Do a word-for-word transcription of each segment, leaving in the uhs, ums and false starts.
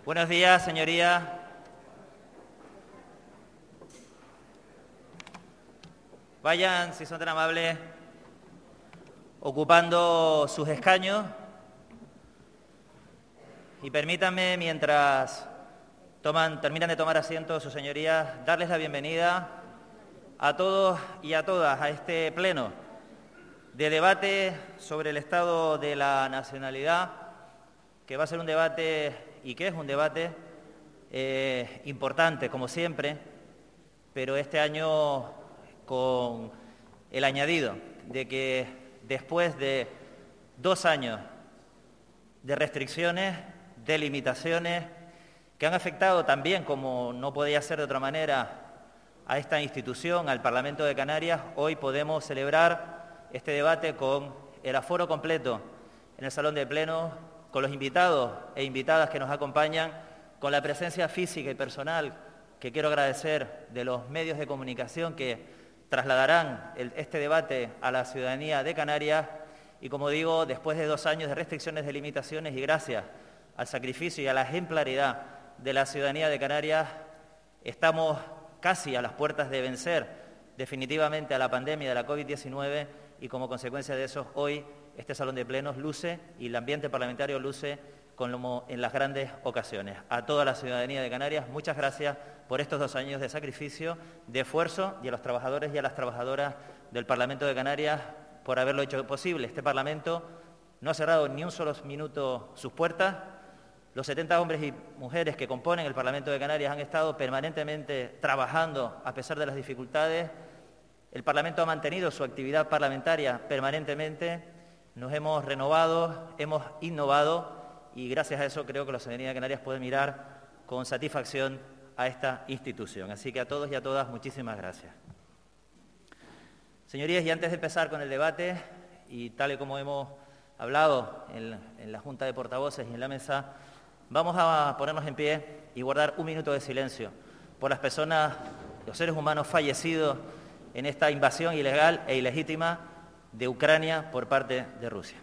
Buenos días, señorías. Vayan, si son tan amables, ocupando sus escaños y permítanme, mientras toman, terminan de tomar asiento sus señorías, darles la bienvenida a todos y a todas a este pleno de debate sobre el estado de la nacionalidad, que va a ser un debate, y que es un debate eh, importante, como siempre, pero este año con el añadido de que después de dos años de restricciones, de limitaciones, que han afectado también, como no podía ser de otra manera, a esta institución, al Parlamento de Canarias, hoy podemos celebrar este debate con el aforo completo en el Salón de Plenos, con los invitados e invitadas que nos acompañan, con la presencia física y personal que quiero agradecer de los medios de comunicación que trasladarán el, este debate a la ciudadanía de Canarias y, como digo, después de dos años de restricciones, de limitaciones y gracias al sacrificio y a la ejemplaridad de la ciudadanía de Canarias, estamos casi a las puertas de vencer definitivamente a la pandemia de la COVID diecinueve y, como consecuencia de eso, hoy este Salón de Plenos luce y el ambiente parlamentario luce como en las grandes ocasiones. A toda la ciudadanía de Canarias, muchas gracias por estos dos años de sacrificio, de esfuerzo, y a los trabajadores y a las trabajadoras del Parlamento de Canarias por haberlo hecho posible. Este Parlamento no ha cerrado ni un solo minuto sus puertas. Los setenta hombres y mujeres que componen el Parlamento de Canarias han estado permanentemente trabajando a pesar de las dificultades. El Parlamento ha mantenido su actividad parlamentaria permanentemente. Nos hemos renovado, hemos innovado y gracias a eso creo que la ciudadanía de Canarias puede mirar con satisfacción a esta institución. Así que a todos y a todas, muchísimas gracias. Señorías, y antes de empezar con el debate, y tal y como hemos hablado en, en la Junta de Portavoces y en la mesa, vamos a ponernos en pie y guardar un minuto de silencio por las personas, los seres humanos fallecidos en esta invasión ilegal e ilegítima de Ucrania por parte de Rusia.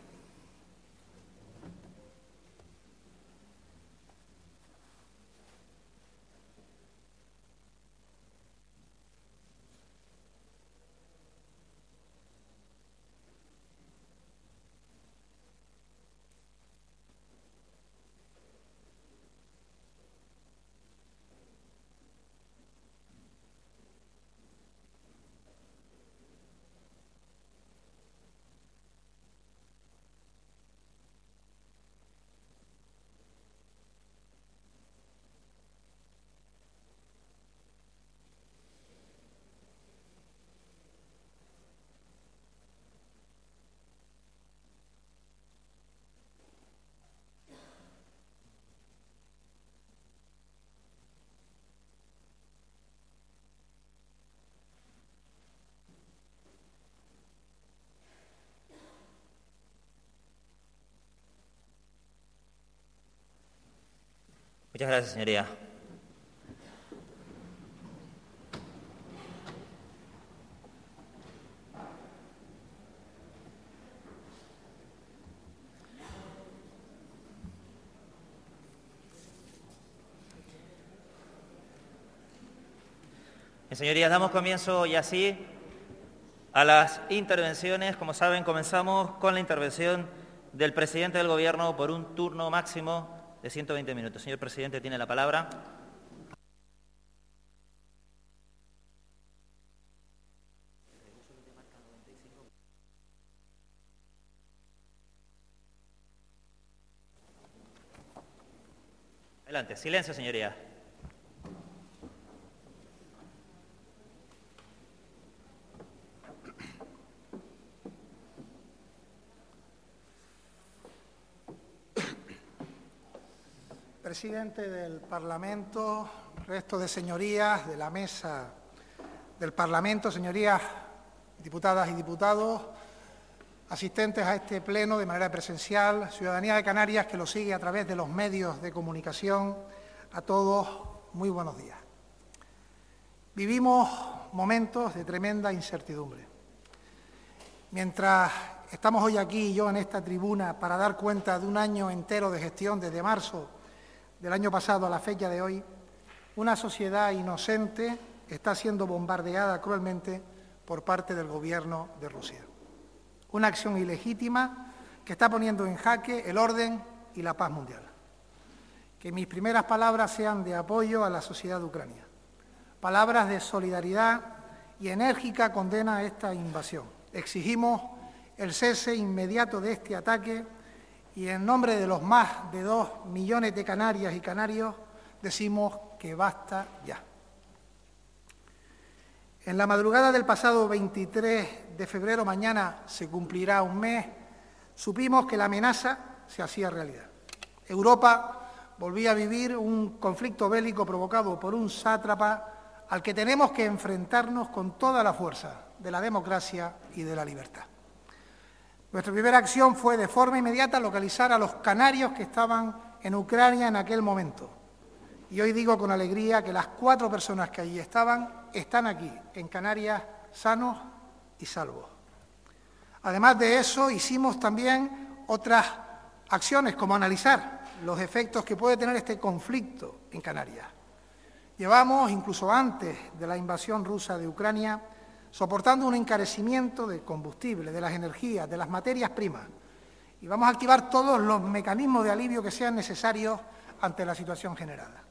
Muchas gracias, señoría. Bien, señorías, damos comienzo y así a las intervenciones. Como saben, comenzamos con la intervención del presidente del Gobierno por un turno máximo de ciento veinte minutos. Señor presidente, tiene la palabra. Adelante. Silencio, señoría. Presidente del Parlamento, resto de señorías de la mesa del Parlamento, señorías diputadas y diputados, asistentes a este pleno de manera presencial, ciudadanía de Canarias que lo sigue a través de los medios de comunicación, a todos, muy buenos días. Vivimos momentos de tremenda incertidumbre. Mientras estamos hoy aquí, yo en esta tribuna, para dar cuenta de un año entero de gestión desde marzo del año pasado a la fecha de hoy, una sociedad inocente está siendo bombardeada cruelmente por parte del gobierno de Rusia. Una acción ilegítima que está poniendo en jaque el orden y la paz mundial. Que mis primeras palabras sean de apoyo a la sociedad de Ucrania. Palabras de solidaridad y enérgica condena a esta invasión. Exigimos el cese inmediato de este ataque y en nombre de los más de dos millones de canarias y canarios decimos que basta ya. En la madrugada del pasado veintitrés de febrero, mañana se cumplirá un mes, supimos que la amenaza se hacía realidad. Europa volvía a vivir un conflicto bélico provocado por un sátrapa al que tenemos que enfrentarnos con toda la fuerza de la democracia y de la libertad. Nuestra primera acción fue de forma inmediata localizar a los canarios que estaban en Ucrania en aquel momento. Y hoy digo con alegría que las cuatro personas que allí estaban están aquí, en Canarias, sanos y salvos. Además de eso, hicimos también otras acciones, como analizar los efectos que puede tener este conflicto en Canarias. Llevamos, incluso antes de la invasión rusa de Ucrania, soportando un encarecimiento del combustible, de las energías, de las materias primas. Y vamos a activar todos los mecanismos de alivio que sean necesarios ante la situación generada.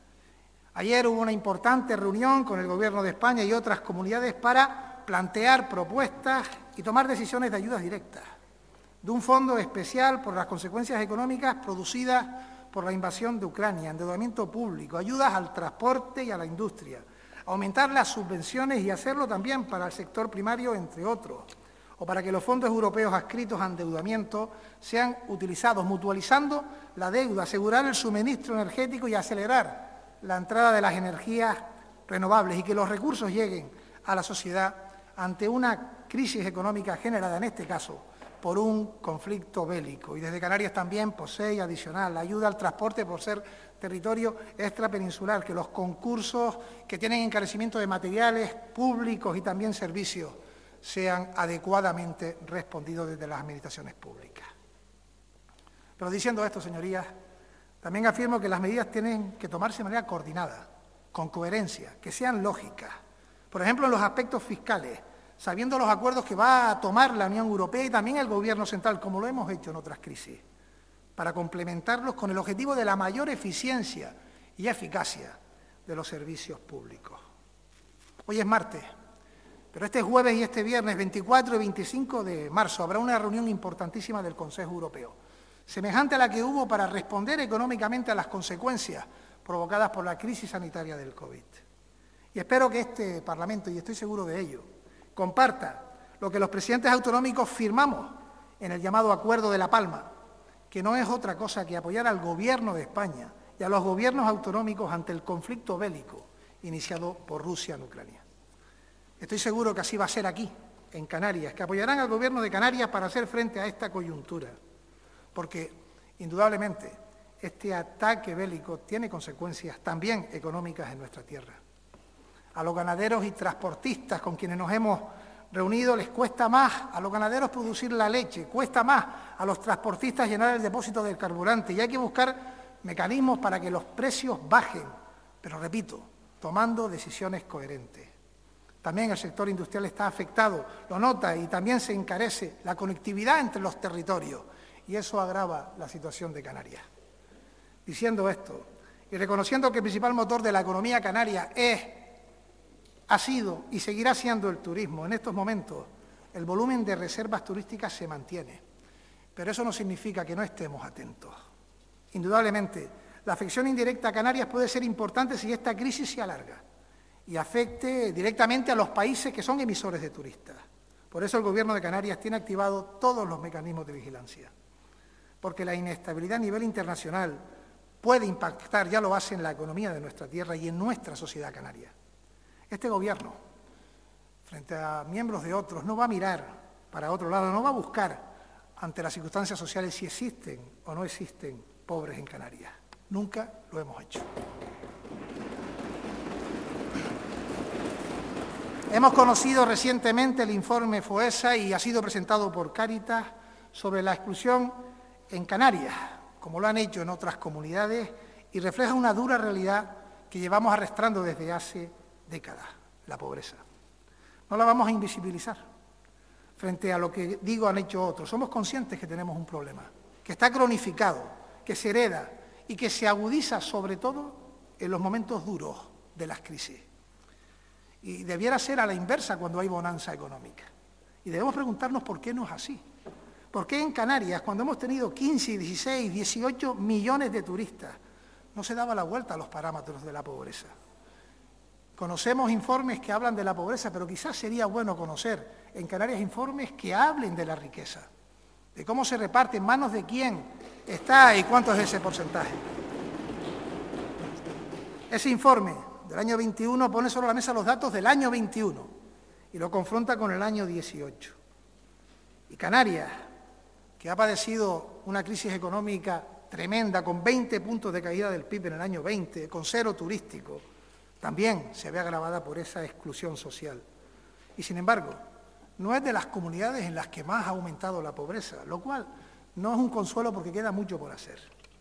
Ayer hubo una importante reunión con el Gobierno de España y otras comunidades para plantear propuestas y tomar decisiones de ayudas directas, de un fondo especial por las consecuencias económicas producidas por la invasión de Ucrania, endeudamiento público, ayudas al transporte y a la industria, aumentar las subvenciones y hacerlo también para el sector primario, entre otros, o para que los fondos europeos adscritos a endeudamiento sean utilizados, mutualizando la deuda, asegurar el suministro energético y acelerar la entrada de las energías renovables y que los recursos lleguen a la sociedad ante una crisis económica generada, en este caso, por un conflicto bélico. Y desde Canarias también posee adicional la ayuda al transporte por ser territorio extrapeninsular, que los concursos que tienen encarecimiento de materiales públicos y también servicios sean adecuadamente respondidos desde las administraciones públicas. Pero diciendo esto, señorías, también afirmo que las medidas tienen que tomarse de manera coordinada, con coherencia, que sean lógicas. Por ejemplo, en los aspectos fiscales, sabiendo los acuerdos que va a tomar la Unión Europea y también el Gobierno central, como lo hemos hecho en otras crisis, para complementarlos con el objetivo de la mayor eficiencia y eficacia de los servicios públicos. Hoy es martes, pero este jueves y este viernes veinticuatro y veinticinco de marzo habrá una reunión importantísima del Consejo Europeo, semejante a la que hubo para responder económicamente a las consecuencias provocadas por la crisis sanitaria del COVID. Y espero que este Parlamento, y estoy seguro de ello, comparta lo que los presidentes autonómicos firmamos en el llamado Acuerdo de La Palma, que no es otra cosa que apoyar al Gobierno de España y a los gobiernos autonómicos ante el conflicto bélico iniciado por Rusia en Ucrania. Estoy seguro que así va a ser aquí, en Canarias, que apoyarán al Gobierno de Canarias para hacer frente a esta coyuntura, porque, indudablemente, este ataque bélico tiene consecuencias también económicas en nuestra tierra. A los ganaderos y transportistas con quienes nos hemos reunido les cuesta más a los ganaderos producir la leche, cuesta más a los transportistas llenar el depósito del carburante y hay que buscar mecanismos para que los precios bajen, pero repito, tomando decisiones coherentes. También el sector industrial está afectado, lo nota, y también se encarece la conectividad entre los territorios y eso agrava la situación de Canarias. Diciendo esto y reconociendo que el principal motor de la economía canaria es ha sido y seguirá siendo el turismo. En estos momentos el volumen de reservas turísticas se mantiene, pero eso no significa que no estemos atentos. Indudablemente, la afección indirecta a Canarias puede ser importante si esta crisis se alarga y afecte directamente a los países que son emisores de turistas. Por eso el Gobierno de Canarias tiene activados todos los mecanismos de vigilancia, porque la inestabilidad a nivel internacional puede impactar, ya lo hace, en la economía de nuestra tierra y en nuestra sociedad canaria. Este Gobierno, frente a miembros de otros, no va a mirar para otro lado, no va a buscar ante las circunstancias sociales si existen o no existen pobres en Canarias. Nunca lo hemos hecho. Hemos conocido recientemente el informe FOESA y ha sido presentado por Cáritas sobre la exclusión en Canarias, como lo han hecho en otras comunidades, y refleja una dura realidad que llevamos arrastrando desde hace décadas, la pobreza. No la vamos a invisibilizar frente a lo que digo han hecho otros. Somos conscientes que tenemos un problema, que está cronificado, que se hereda y que se agudiza sobre todo en los momentos duros de las crisis. Y debiera ser a la inversa cuando hay bonanza económica. Y debemos preguntarnos por qué no es así. ¿Por qué en Canarias, cuando hemos tenido quince, dieciséis, dieciocho millones de turistas, no se daba la vuelta a los parámetros de la pobreza? Conocemos informes que hablan de la pobreza, pero quizás sería bueno conocer en Canarias informes que hablen de la riqueza, de cómo se reparte, en manos de quién está y cuánto es ese porcentaje. Ese informe del año veintiuno pone sobre la mesa los datos del año veintiuno y lo confronta con el año dieciocho. Y Canarias, que ha padecido una crisis económica tremenda, con veinte puntos de caída del P I B en el año veinte, con cero turístico, también se ve agravada por esa exclusión social. Y sin embargo, no es de las comunidades en las que más ha aumentado la pobreza, lo cual no es un consuelo porque queda mucho por hacer.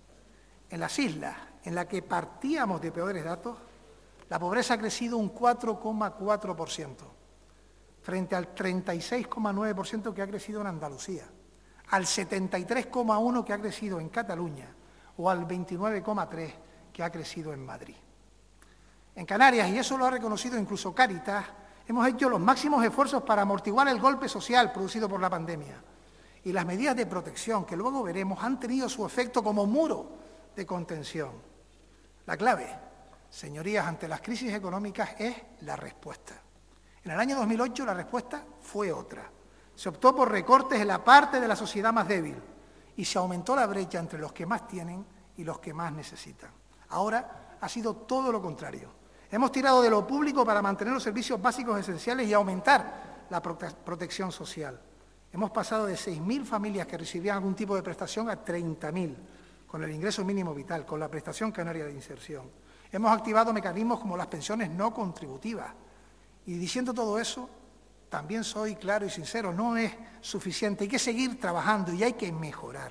En las islas, en las que partíamos de peores datos, la pobreza ha crecido un cuatro coma cuatro por ciento, frente al treinta y seis coma nueve por ciento que ha crecido en Andalucía, al setenta y tres coma uno por ciento que ha crecido en Cataluña o al veintinueve coma tres por ciento que ha crecido en Madrid. En Canarias, y eso lo ha reconocido incluso Cáritas, hemos hecho los máximos esfuerzos para amortiguar el golpe social producido por la pandemia. Y las medidas de protección, que luego veremos, han tenido su efecto como muro de contención. La clave, señorías, ante las crisis económicas es la respuesta. En el año dos mil ocho la respuesta fue otra. Se optó por recortes en la parte de la sociedad más débil y se aumentó la brecha entre los que más tienen y los que más necesitan. Ahora ha sido todo lo contrario. Hemos tirado de lo público para mantener los servicios básicos esenciales y aumentar la prote- protección social. Hemos pasado de seis mil familias que recibían algún tipo de prestación a treinta mil, con el ingreso mínimo vital, con la prestación canaria de inserción. Hemos activado mecanismos como las pensiones no contributivas. Y diciendo todo eso, también soy claro y sincero, no es suficiente, hay que seguir trabajando y hay que mejorar.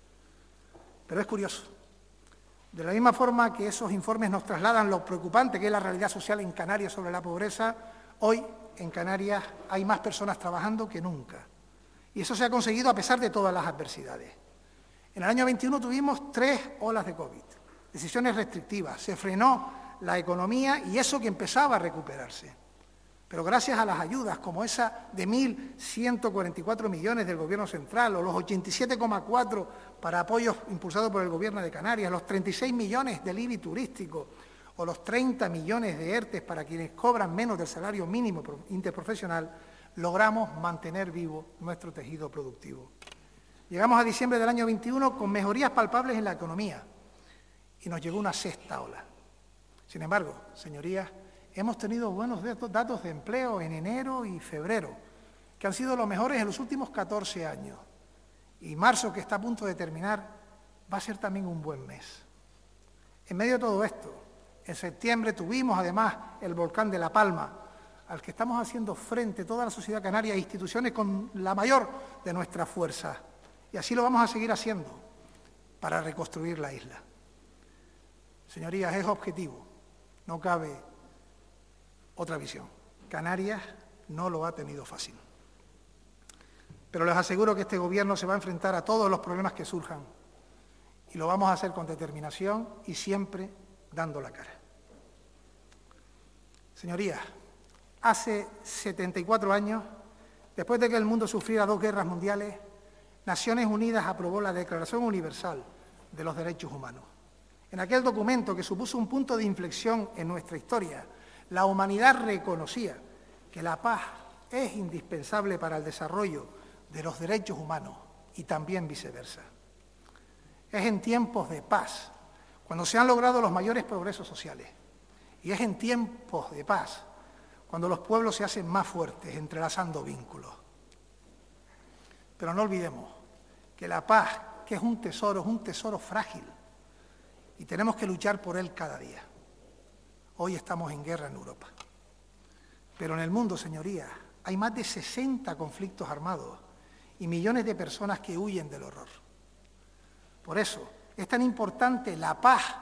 Pero es curioso. De la misma forma que esos informes nos trasladan lo preocupante que es la realidad social en Canarias sobre la pobreza, hoy en Canarias hay más personas trabajando que nunca. Y eso se ha conseguido a pesar de todas las adversidades. En el año veintiuno tuvimos tres olas de COVID, decisiones restrictivas, se frenó la economía y eso que empezaba a recuperarse. Pero gracias a las ayudas como esa de mil ciento cuarenta y cuatro millones del Gobierno central o los ochenta y siete coma cuatro para apoyos impulsados por el Gobierno de Canarias, los treinta y seis millones del I B I turístico o los treinta millones de ERTES para quienes cobran menos del salario mínimo interprofesional, logramos mantener vivo nuestro tejido productivo. Llegamos a diciembre del año veintiuno con mejorías palpables en la economía y nos llegó una sexta ola. Sin embargo, señorías, hemos tenido buenos datos de empleo en enero y febrero, que han sido los mejores en los últimos catorce años. Y marzo, que está a punto de terminar, va a ser también un buen mes. En medio de todo esto, en septiembre tuvimos además el volcán de La Palma, al que estamos haciendo frente toda la sociedad canaria e instituciones con la mayor de nuestras fuerzas. Y así lo vamos a seguir haciendo para reconstruir la isla. Señorías, es objetivo, no cabe otra visión. Canarias no lo ha tenido fácil. Pero les aseguro que este Gobierno se va a enfrentar a todos los problemas que surjan y lo vamos a hacer con determinación y siempre dando la cara. Señorías, hace setenta y cuatro años, después de que el mundo sufriera dos guerras mundiales, Naciones Unidas aprobó la Declaración Universal de los Derechos Humanos. En aquel documento, que supuso un punto de inflexión en nuestra historia, la humanidad reconocía que la paz es indispensable para el desarrollo de los derechos humanos y también viceversa. Es en tiempos de paz cuando se han logrado los mayores progresos sociales y es en tiempos de paz cuando los pueblos se hacen más fuertes entrelazando vínculos. Pero no olvidemos que la paz, que es un tesoro, es un tesoro frágil y tenemos que luchar por él cada día. Hoy estamos en guerra en Europa. Pero en el mundo, señorías, hay más de sesenta conflictos armados y millones de personas que huyen del horror. Por eso es tan importante la paz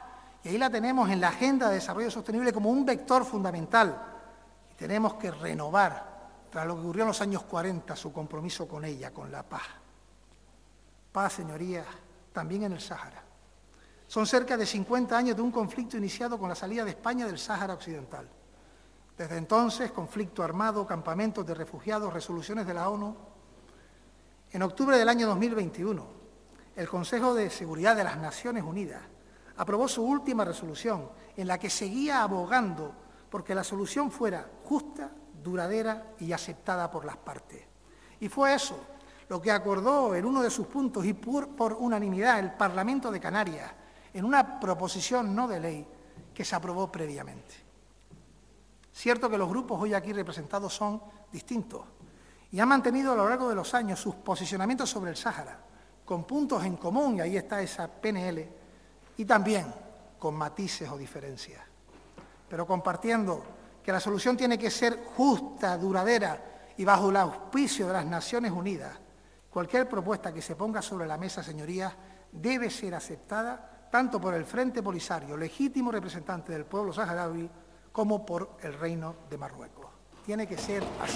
Y ahí la tenemos en la Agenda de Desarrollo Sostenible como un vector fundamental. Y tenemos que renovar, tras lo que ocurrió en los años cuarenta, su compromiso con ella, con la paz. Paz, señorías, también en el Sáhara. Son cerca de cincuenta años de un conflicto iniciado con la salida de España del Sáhara Occidental. Desde entonces, conflicto armado, campamentos de refugiados, resoluciones de la ONU. En octubre del año dos mil veintiuno, el Consejo de Seguridad de las Naciones Unidas aprobó su última resolución, en la que seguía abogando porque la solución fuera justa, duradera y aceptada por las partes. Y fue eso lo que acordó en uno de sus puntos y por, por unanimidad el Parlamento de Canarias, en una proposición no de ley que se aprobó previamente. Cierto que los grupos hoy aquí representados son distintos y han mantenido a lo largo de los años sus posicionamientos sobre el Sáhara, con puntos en común, y ahí está esa P N L, y también con matices o diferencias. Pero compartiendo que la solución tiene que ser justa, duradera y bajo el auspicio de las Naciones Unidas, cualquier propuesta que se ponga sobre la mesa, señorías, debe ser aceptada tanto por el Frente Polisario, legítimo representante del pueblo saharaui, como por el Reino de Marruecos. Tiene que ser así.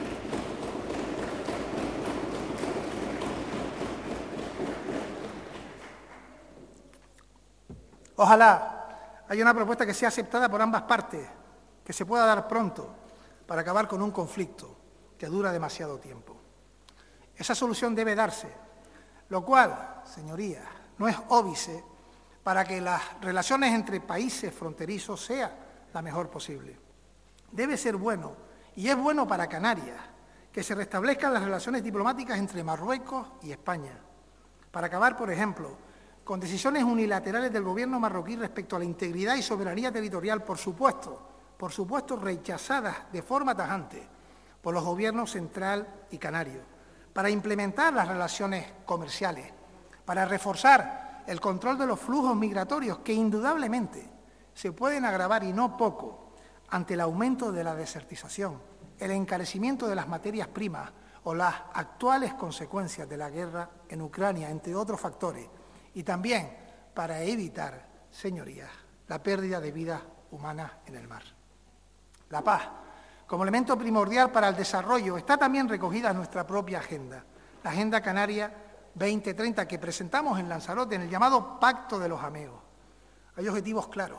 Ojalá haya una propuesta que sea aceptada por ambas partes, que se pueda dar pronto para acabar con un conflicto que dura demasiado tiempo. Esa solución debe darse, lo cual, señorías, no es óbice para que las relaciones entre países fronterizos sean la mejor posible. Debe ser bueno, y es bueno para Canarias, que se restablezcan las relaciones diplomáticas entre Marruecos y España, para acabar, por ejemplo, con decisiones unilaterales del gobierno marroquí respecto a la integridad y soberanía territorial, por supuesto, por supuesto rechazadas de forma tajante por los gobiernos central y canario, para implementar las relaciones comerciales, para reforzar el control de los flujos migratorios que indudablemente se pueden agravar y no poco ante el aumento de la desertización, el encarecimiento de las materias primas o las actuales consecuencias de la guerra en Ucrania, entre otros factores, y también para evitar, señorías, la pérdida de vidas humanas en el mar. La paz, como elemento primordial para el desarrollo, está también recogida en nuestra propia agenda, la Agenda Canaria veinte treinta, que presentamos en Lanzarote, en el llamado Pacto de los Ameos. Hay objetivos claros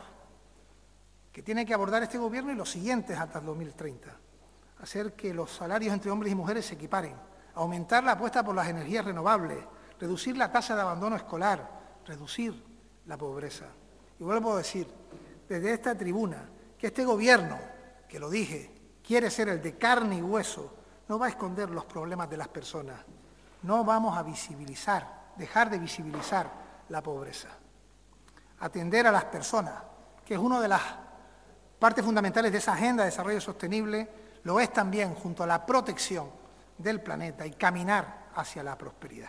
que tiene que abordar este Gobierno y los siguientes hasta el dos mil treinta. Hacer que los salarios entre hombres y mujeres se equiparen, aumentar la apuesta por las energías renovables, reducir la tasa de abandono escolar, reducir la pobreza. Y vuelvo a decir, desde esta tribuna, que este Gobierno, que lo dije, quiere ser el de carne y hueso, no va a esconder los problemas de las personas. No vamos a visibilizar, dejar de visibilizar la pobreza. Atender a las personas, que es una de las partes fundamentales de esa Agenda de Desarrollo Sostenible, lo es también junto a la protección del planeta y caminar hacia la prosperidad.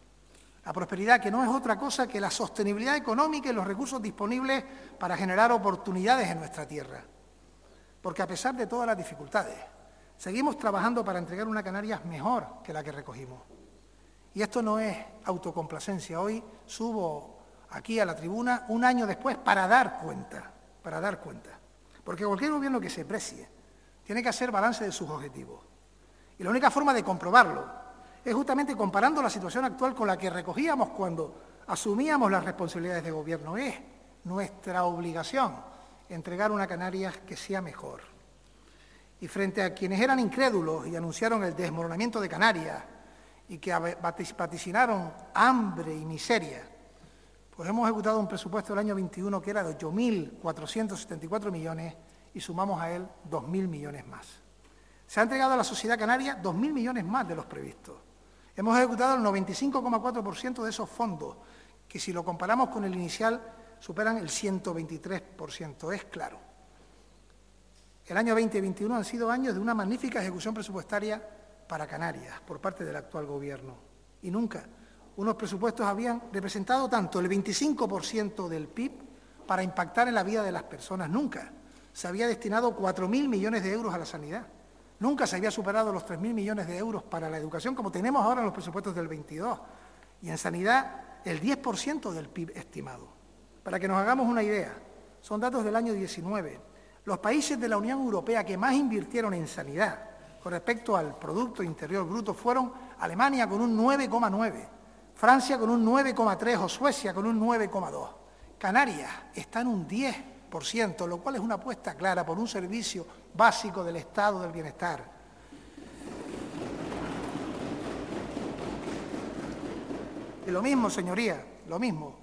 La prosperidad que no es otra cosa que la sostenibilidad económica y los recursos disponibles para generar oportunidades en nuestra tierra. Porque a pesar de todas las dificultades, seguimos trabajando para entregar una Canarias mejor que la que recogimos. Y esto no es autocomplacencia. Hoy subo aquí a la tribuna un año después para dar cuenta, para dar cuenta. Porque cualquier gobierno que se precie tiene que hacer balance de sus objetivos. Y la única forma de comprobarlo es justamente comparando la situación actual con la que recogíamos cuando asumíamos las responsabilidades de gobierno. Es nuestra obligación entregar una Canarias que sea mejor. Y frente a quienes eran incrédulos y anunciaron el desmoronamiento de Canarias y que vaticinaron hambre y miseria, pues hemos ejecutado un presupuesto del año veintiuno que era de ocho mil cuatrocientos setenta y cuatro millones y sumamos a él dos mil millones más. Se ha entregado a la sociedad canaria dos mil millones más de los previstos. Hemos ejecutado el noventa y cinco coma cuatro por ciento de esos fondos, que si lo comparamos con el inicial superan el ciento veintitrés por ciento. Es claro. El año veinte veintiuno han sido años de una magnífica ejecución presupuestaria para Canarias por parte del actual Gobierno. Y nunca unos presupuestos habían representado tanto el veinticinco por ciento del P I B para impactar en la vida de las personas. Nunca se había destinado cuatro mil millones de euros a la sanidad. Nunca se había superado los tres mil millones de euros para la educación, como tenemos ahora en los presupuestos del veintidós. Y en sanidad, el diez por ciento del P I B estimado. Para que nos hagamos una idea, son datos del año diecinueve. Los países de la Unión Europea que más invirtieron en sanidad con respecto al Producto Interior Bruto fueron Alemania con un nueve coma nueve, Francia con un nueve coma tres o Suecia con un nueve coma dos. Canarias está en un diez por ciento, lo cual es una apuesta clara por un servicio básico del Estado del Bienestar. Y lo mismo, señorías, lo mismo.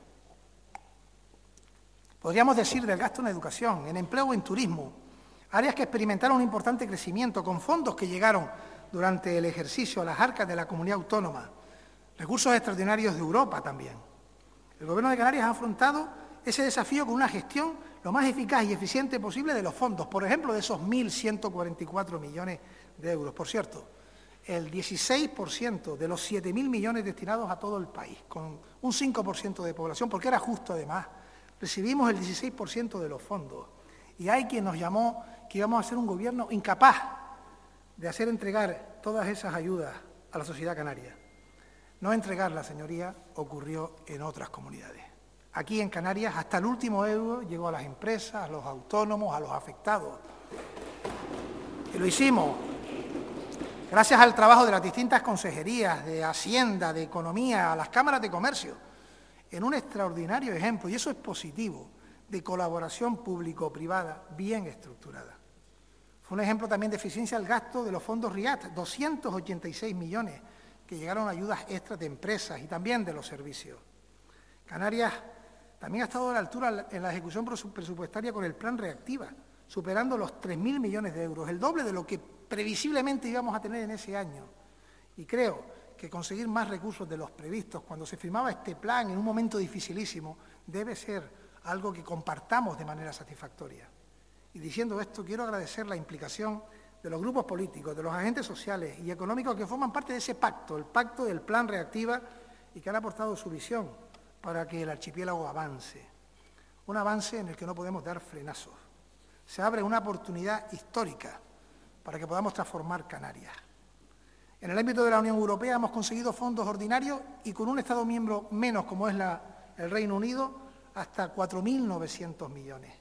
Podríamos decir del gasto en educación, en empleo o en turismo, áreas que experimentaron un importante crecimiento con fondos que llegaron durante el ejercicio a las arcas de la comunidad autónoma, recursos extraordinarios de Europa también. El Gobierno de Canarias ha afrontado ese desafío con una gestión lo más eficaz y eficiente posible de los fondos, por ejemplo, de esos mil ciento cuarenta y cuatro millones de euros. Por cierto, el dieciséis por ciento de los siete mil millones destinados a todo el país, con un cinco por ciento de población, porque era justo además. Recibimos el dieciséis por ciento de los fondos y hay quien nos llamó que íbamos a ser un gobierno incapaz de hacer entregar todas esas ayudas a la sociedad canaria. No entregarlas, señoría, ocurrió en otras comunidades. Aquí en Canarias hasta el último euro llegó a las empresas, a los autónomos, a los afectados. Y lo hicimos gracias al trabajo de las distintas consejerías, de Hacienda, de Economía, a las cámaras de comercio, en un extraordinario ejemplo, y eso es positivo, de colaboración público-privada bien estructurada. Fue un ejemplo también de eficiencia al gasto de los fondos RIAT, doscientos ochenta y seis millones que llegaron a ayudas extras de empresas y también de los servicios. Canarias también ha estado a la altura en la ejecución presupuestaria con el Plan Reactiva, superando los tres mil millones de euros, el doble de lo que previsiblemente íbamos a tener en ese año. Y creo que conseguir más recursos de los previstos cuando se firmaba este plan en un momento dificilísimo debe ser algo que compartamos de manera satisfactoria. Y diciendo esto, quiero agradecer la implicación de los grupos políticos, de los agentes sociales y económicos que forman parte de ese pacto, el pacto del Plan Reactiva, y que han aportado su visión para que el archipiélago avance. Un avance en el que no podemos dar frenazos. Se abre una oportunidad histórica para que podamos transformar Canarias. En el ámbito de la Unión Europea hemos conseguido fondos ordinarios y con un Estado miembro menos, como es la, el Reino Unido, hasta cuatro mil novecientos millones.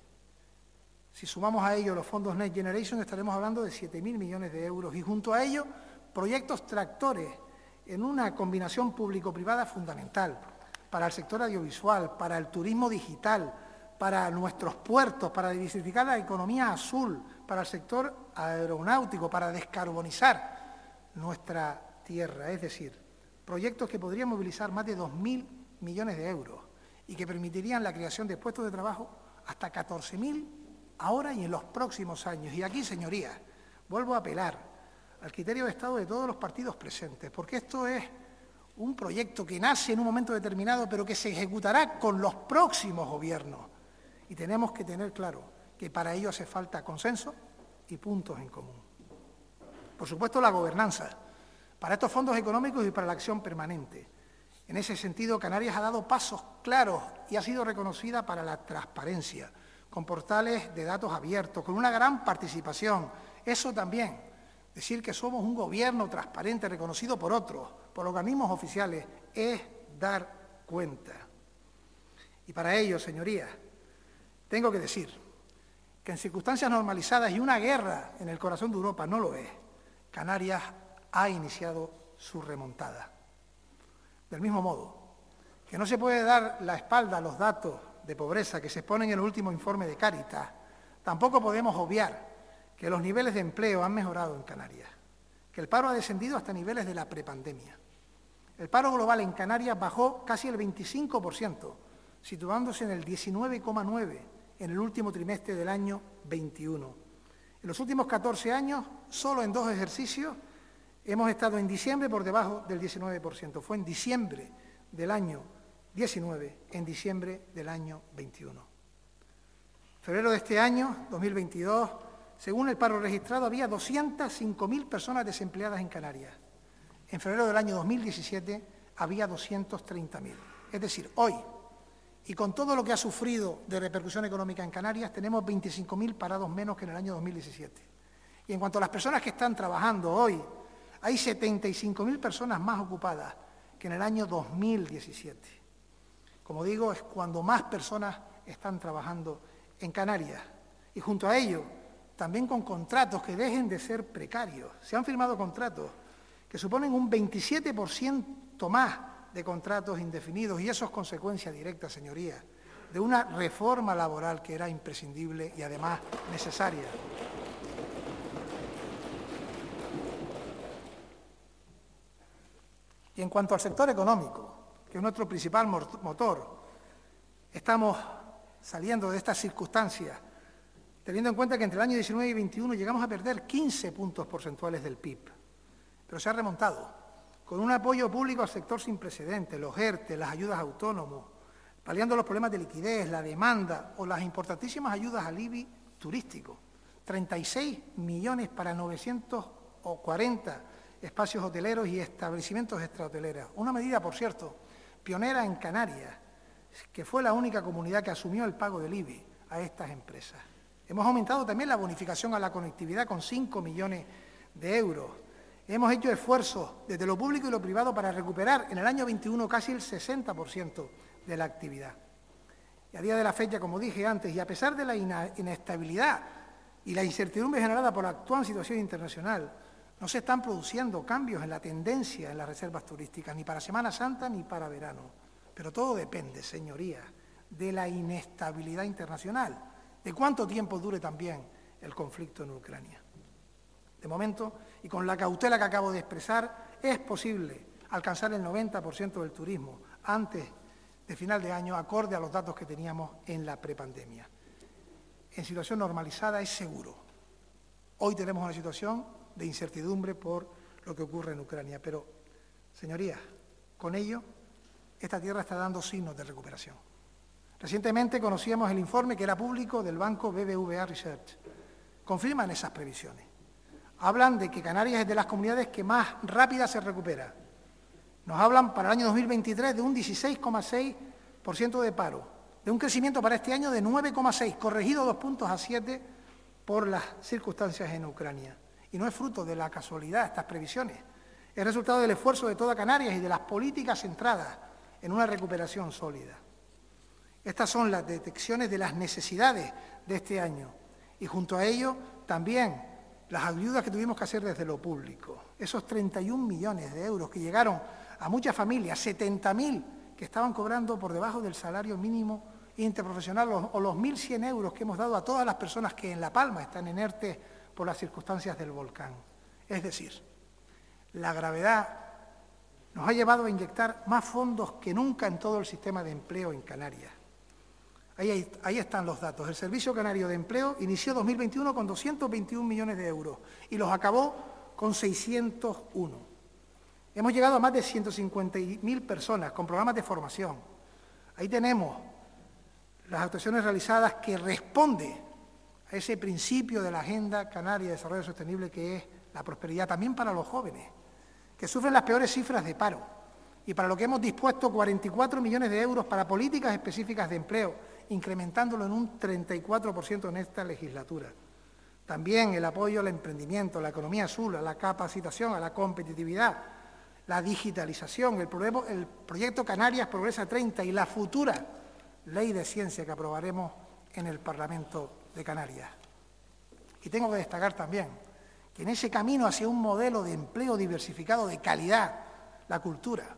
Si sumamos a ello los fondos Next Generation, estaremos hablando de siete mil millones de euros y junto a ello proyectos tractores en una combinación público-privada fundamental para el sector audiovisual, para el turismo digital, para nuestros puertos, para diversificar la economía azul, para el sector aeronáutico, para descarbonizar nuestra tierra, es decir, proyectos que podrían movilizar más de dos mil millones de euros y que permitirían la creación de puestos de trabajo hasta catorce mil ahora y en los próximos años. Y aquí, señorías, vuelvo a apelar al criterio de Estado de todos los partidos presentes, porque esto es un proyecto que nace en un momento determinado, pero que se ejecutará con los próximos gobiernos. Y tenemos que tener claro que para ello hace falta consenso y puntos en común. Por supuesto, la gobernanza, para estos fondos económicos y para la acción permanente. En ese sentido, Canarias ha dado pasos claros y ha sido reconocida para la transparencia, con portales de datos abiertos, con una gran participación. Eso también, decir que somos un gobierno transparente, reconocido por otros, por organismos oficiales, es dar cuenta. Y para ello, señorías, tengo que decir que en circunstancias normalizadas y una guerra en el corazón de Europa no lo es, Canarias ha iniciado su remontada. Del mismo modo que no se puede dar la espalda a los datos de pobreza que se exponen en el último informe de Cáritas, tampoco podemos obviar que los niveles de empleo han mejorado en Canarias, que el paro ha descendido hasta niveles de la prepandemia. El paro global en Canarias bajó casi el veinticinco por ciento, situándose en el diecinueve coma nueve por ciento en el último trimestre del año veintiuno. En los últimos catorce años, solo en dos ejercicios, hemos estado en diciembre por debajo del diecinueve por ciento. Fue en diciembre del año diecinueve, en diciembre del año veintiuno. En febrero de este año, dos mil veintidós, según el paro registrado, había doscientas cinco mil personas desempleadas en Canarias. En febrero del año dos mil diecisiete había doscientas treinta mil. Es decir, hoy, y con todo lo que ha sufrido de repercusión económica en Canarias, tenemos veinticinco mil parados menos que en el año dos mil diecisiete. Y en cuanto a las personas que están trabajando hoy, hay setenta y cinco mil personas más ocupadas que en el año dos mil diecisiete. como digo, es cuando más personas están trabajando en Canarias. Y junto a ello, también con contratos que dejen de ser precarios. Se han firmado contratos que suponen un veintisiete por ciento más de contratos indefinidos, y eso es consecuencia directa, señorías, de una reforma laboral que era imprescindible y además necesaria. Y en cuanto al sector económico, que es nuestro principal motor, estamos saliendo de estas circunstancias teniendo en cuenta que entre el año diecinueve y veintiuno llegamos a perder quince puntos porcentuales del P I B. Pero se ha remontado, con un apoyo público al sector sin precedentes, los ERTE, las ayudas a autónomos, paliando los problemas de liquidez, la demanda o las importantísimas ayudas al I B I turístico. treinta y seis millones para novecientos cuarenta espacios hoteleros y establecimientos extrahoteleros. Una medida, por cierto, pionera en Canarias, que fue la única comunidad que asumió el pago del I B I a estas empresas. Hemos aumentado también la bonificación a la conectividad con cinco millones de euros. Hemos hecho esfuerzos desde lo público y lo privado para recuperar en el año veintiuno casi el sesenta por ciento de la actividad. Y a día de la fecha, como dije antes, y a pesar de la inestabilidad y la incertidumbre generada por la actual situación internacional, no se están produciendo cambios en la tendencia en las reservas turísticas, ni para Semana Santa ni para verano. Pero todo depende, señorías, de la inestabilidad internacional, de cuánto tiempo dure también el conflicto en Ucrania. De momento, y con la cautela que acabo de expresar, es posible alcanzar el noventa por ciento del turismo antes de final de año, acorde a los datos que teníamos en la prepandemia. En situación normalizada es seguro. Hoy tenemos una situación de incertidumbre por lo que ocurre en Ucrania, pero, señorías, con ello, esta tierra está dando signos de recuperación. Recientemente conocíamos el informe que era público del banco B B V A Research. Confirman esas previsiones. Hablan de que Canarias es de las comunidades que más rápida se recupera. Nos hablan para el año dos mil veintitrés de un dieciséis coma seis por ciento de paro, de un crecimiento para este año de nueve coma seis, corregido dos puntos a siete por las circunstancias en Ucrania. Y no es fruto de la casualidad estas previsiones, es resultado del esfuerzo de toda Canarias y de las políticas centradas en una recuperación sólida. Estas son las detecciones de las necesidades de este año y junto a ello también las ayudas que tuvimos que hacer desde lo público. Esos treinta y un millones de euros que llegaron a muchas familias, setenta mil que estaban cobrando por debajo del salario mínimo interprofesional o los mil cien euros que hemos dado a todas las personas que en La Palma están en ERTE por las circunstancias del volcán. Es decir, la gravedad nos ha llevado a inyectar más fondos que nunca en todo el sistema de empleo en Canarias. Ahí, ahí están los datos. El Servicio Canario de Empleo inició dos mil veintiuno con doscientos veintiún millones de euros y los acabó con seiscientos uno. Hemos llegado a más de ciento cincuenta mil personas con programas de formación. Ahí tenemos las actuaciones realizadas que responden a ese principio de la Agenda Canaria de Desarrollo Sostenible que es la prosperidad también para los jóvenes, que sufren las peores cifras de paro y para lo que hemos dispuesto cuarenta y cuatro millones de euros para políticas específicas de empleo, incrementándolo en un treinta y cuatro por ciento en esta legislatura. También el apoyo al emprendimiento, a la economía azul, a la capacitación, a la competitividad, la digitalización, el, pro el proyecto Canarias Progresa treinta y la futura ley de ciencia que aprobaremos en el Parlamento de Canarias. Y tengo que destacar también que en ese camino hacia un modelo de empleo diversificado de calidad, la cultura,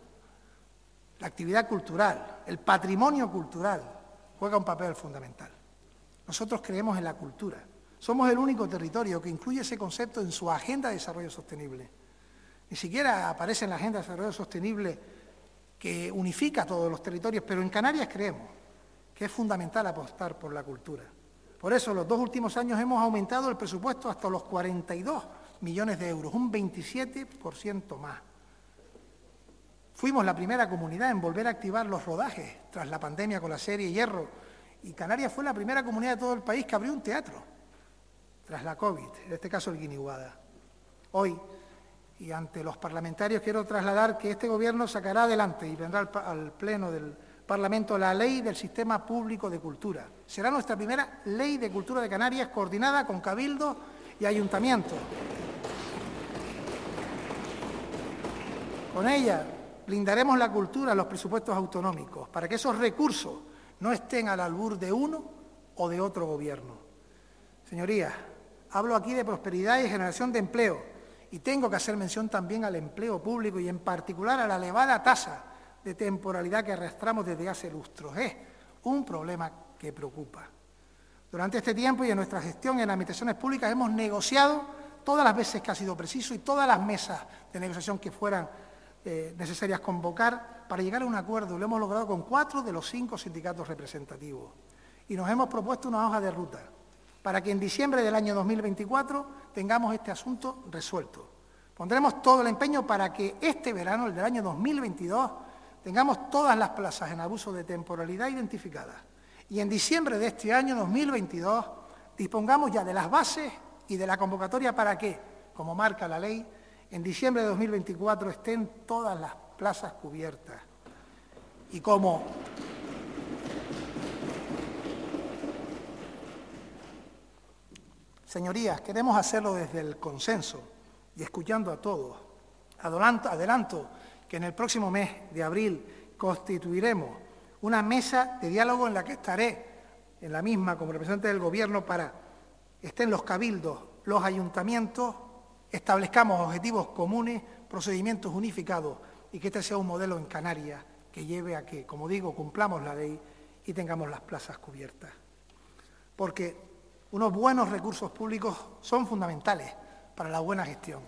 la actividad cultural, el patrimonio cultural, juega un papel fundamental. Nosotros creemos en la cultura. Somos el único territorio que incluye ese concepto en su Agenda de Desarrollo Sostenible. Ni siquiera aparece en la Agenda de Desarrollo Sostenible que unifica todos los territorios, pero en Canarias creemos que es fundamental apostar por la cultura. Por eso, en los dos últimos años hemos aumentado el presupuesto hasta los cuarenta y dos millones de euros, un veintisiete por ciento más. Fuimos la primera comunidad en volver a activar los rodajes tras la pandemia con la serie Hierro y Canarias fue la primera comunidad de todo el país que abrió un teatro tras la COVID, en este caso el Guiniguada. Hoy, y ante los parlamentarios, quiero trasladar que este Gobierno sacará adelante y vendrá al, al Pleno del Parlamento la Ley del Sistema Público de Cultura. Será nuestra primera Ley de Cultura de Canarias coordinada con Cabildo y Ayuntamientos. Con ella blindaremos la cultura en los presupuestos autonómicos para que esos recursos no estén al albur de uno o de otro gobierno. Señorías, hablo aquí de prosperidad y generación de empleo y tengo que hacer mención también al empleo público y en particular a la elevada tasa de temporalidad que arrastramos desde hace lustros. Es un problema que preocupa. Durante este tiempo y en nuestra gestión en las administraciones públicas hemos negociado todas las veces que ha sido preciso y todas las mesas de negociación que fueran eh, necesarias convocar para llegar a un acuerdo. Lo hemos logrado con cuatro de los cinco sindicatos representativos. Y nos hemos propuesto una hoja de ruta para que en diciembre del año dos mil veinticuatro tengamos este asunto resuelto. Pondremos todo el empeño para que este verano, el del año dos mil veintidós, tengamos todas las plazas en abuso de temporalidad identificadas. Y en diciembre de este año dos mil veintidós dispongamos ya de las bases y de la convocatoria para que, como marca la ley, en diciembre de dos mil veinticuatro estén todas las plazas cubiertas. Y como señorías, queremos hacerlo desde el consenso y escuchando a todos. Adelanto, adelanto que en el próximo mes de abril constituiremos una mesa de diálogo en la que estaré, en la misma como representante del Gobierno, para que estén los cabildos, los ayuntamientos, establezcamos objetivos comunes, procedimientos unificados y que este sea un modelo en Canarias que lleve a que, como digo, cumplamos la ley y tengamos las plazas cubiertas. Porque unos buenos recursos públicos son fundamentales para la buena gestión.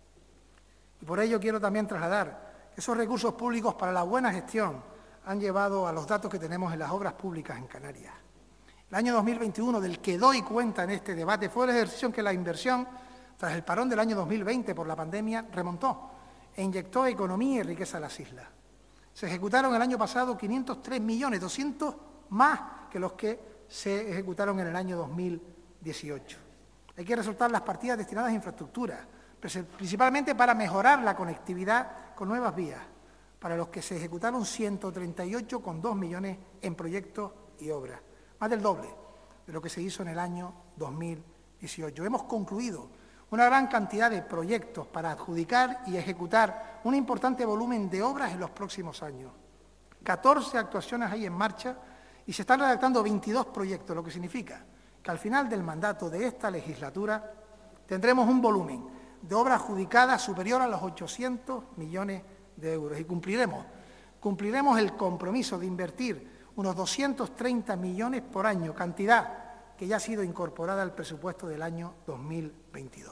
Y por ello quiero también trasladar que esos recursos públicos para la buena gestión han llevado a los datos que tenemos en las obras públicas en Canarias. El año dos mil veintiuno, del que doy cuenta en este debate, fue el ejercicio en que la inversión, tras el parón del año dos mil veinte por la pandemia, remontó e inyectó economía y riqueza a las islas. Se ejecutaron el año pasado quinientos tres millones, doscientos más que los que se ejecutaron en el año dos mil dieciocho. Hay que resaltar las partidas destinadas a infraestructura, principalmente para mejorar la conectividad con nuevas vías, para los que se ejecutaron ciento treinta y ocho coma dos millones en proyectos y obras, más del doble de lo que se hizo en el año dos mil dieciocho. Hemos concluido una gran cantidad de proyectos para adjudicar y ejecutar un importante volumen de obras en los próximos años. catorce actuaciones hay en marcha y se están redactando veintidós proyectos, lo que significa que al final del mandato de esta legislatura tendremos un volumen de obras adjudicadas superior a los ochocientos millones de euros y cumpliremos, cumpliremos el compromiso de invertir unos doscientos treinta millones por año, cantidad que ya ha sido incorporada al presupuesto del año dos mil veintidós.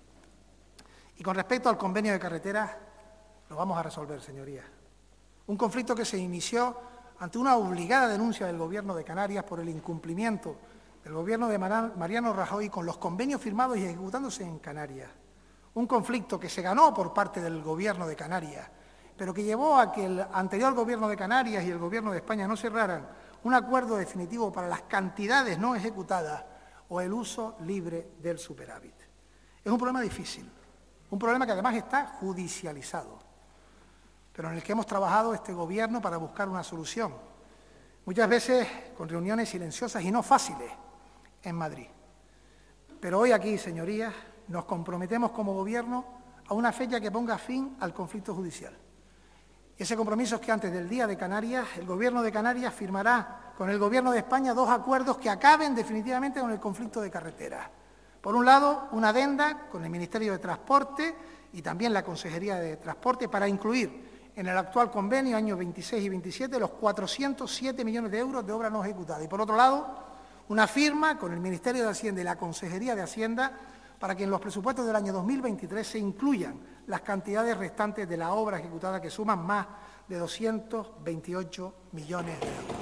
Y con respecto al convenio de carreteras, lo vamos a resolver, señorías. Un conflicto que se inició ante una obligada denuncia del Gobierno de Canarias por el incumplimiento del Gobierno de Mariano Rajoy con los convenios firmados y ejecutándose en Canarias. Un conflicto que se ganó por parte del Gobierno de Canarias, pero que llevó a que el anterior Gobierno de Canarias y el Gobierno de España no cerraran un acuerdo definitivo para las cantidades no ejecutadas o el uso libre del superávit. Es un problema difícil, un problema que además está judicializado, pero en el que hemos trabajado este Gobierno para buscar una solución, muchas veces con reuniones silenciosas y no fáciles en Madrid. Pero hoy aquí, señorías, nos comprometemos como Gobierno a una fecha que ponga fin al conflicto judicial. Y ese compromiso es que antes del Día de Canarias, el Gobierno de Canarias firmará con el Gobierno de España dos acuerdos que acaben definitivamente con el conflicto de carreteras. Por un lado, una adenda con el Ministerio de Transporte y también la Consejería de Transporte para incluir en el actual convenio, años veintiséis y veintisiete, los cuatrocientos siete millones de euros de obra no ejecutada. Y por otro lado, una firma con el Ministerio de Hacienda y la Consejería de Hacienda para que en los presupuestos del año dos mil veintitrés se incluyan las cantidades restantes de la obra ejecutada, que suman más de doscientos veintiocho millones de euros.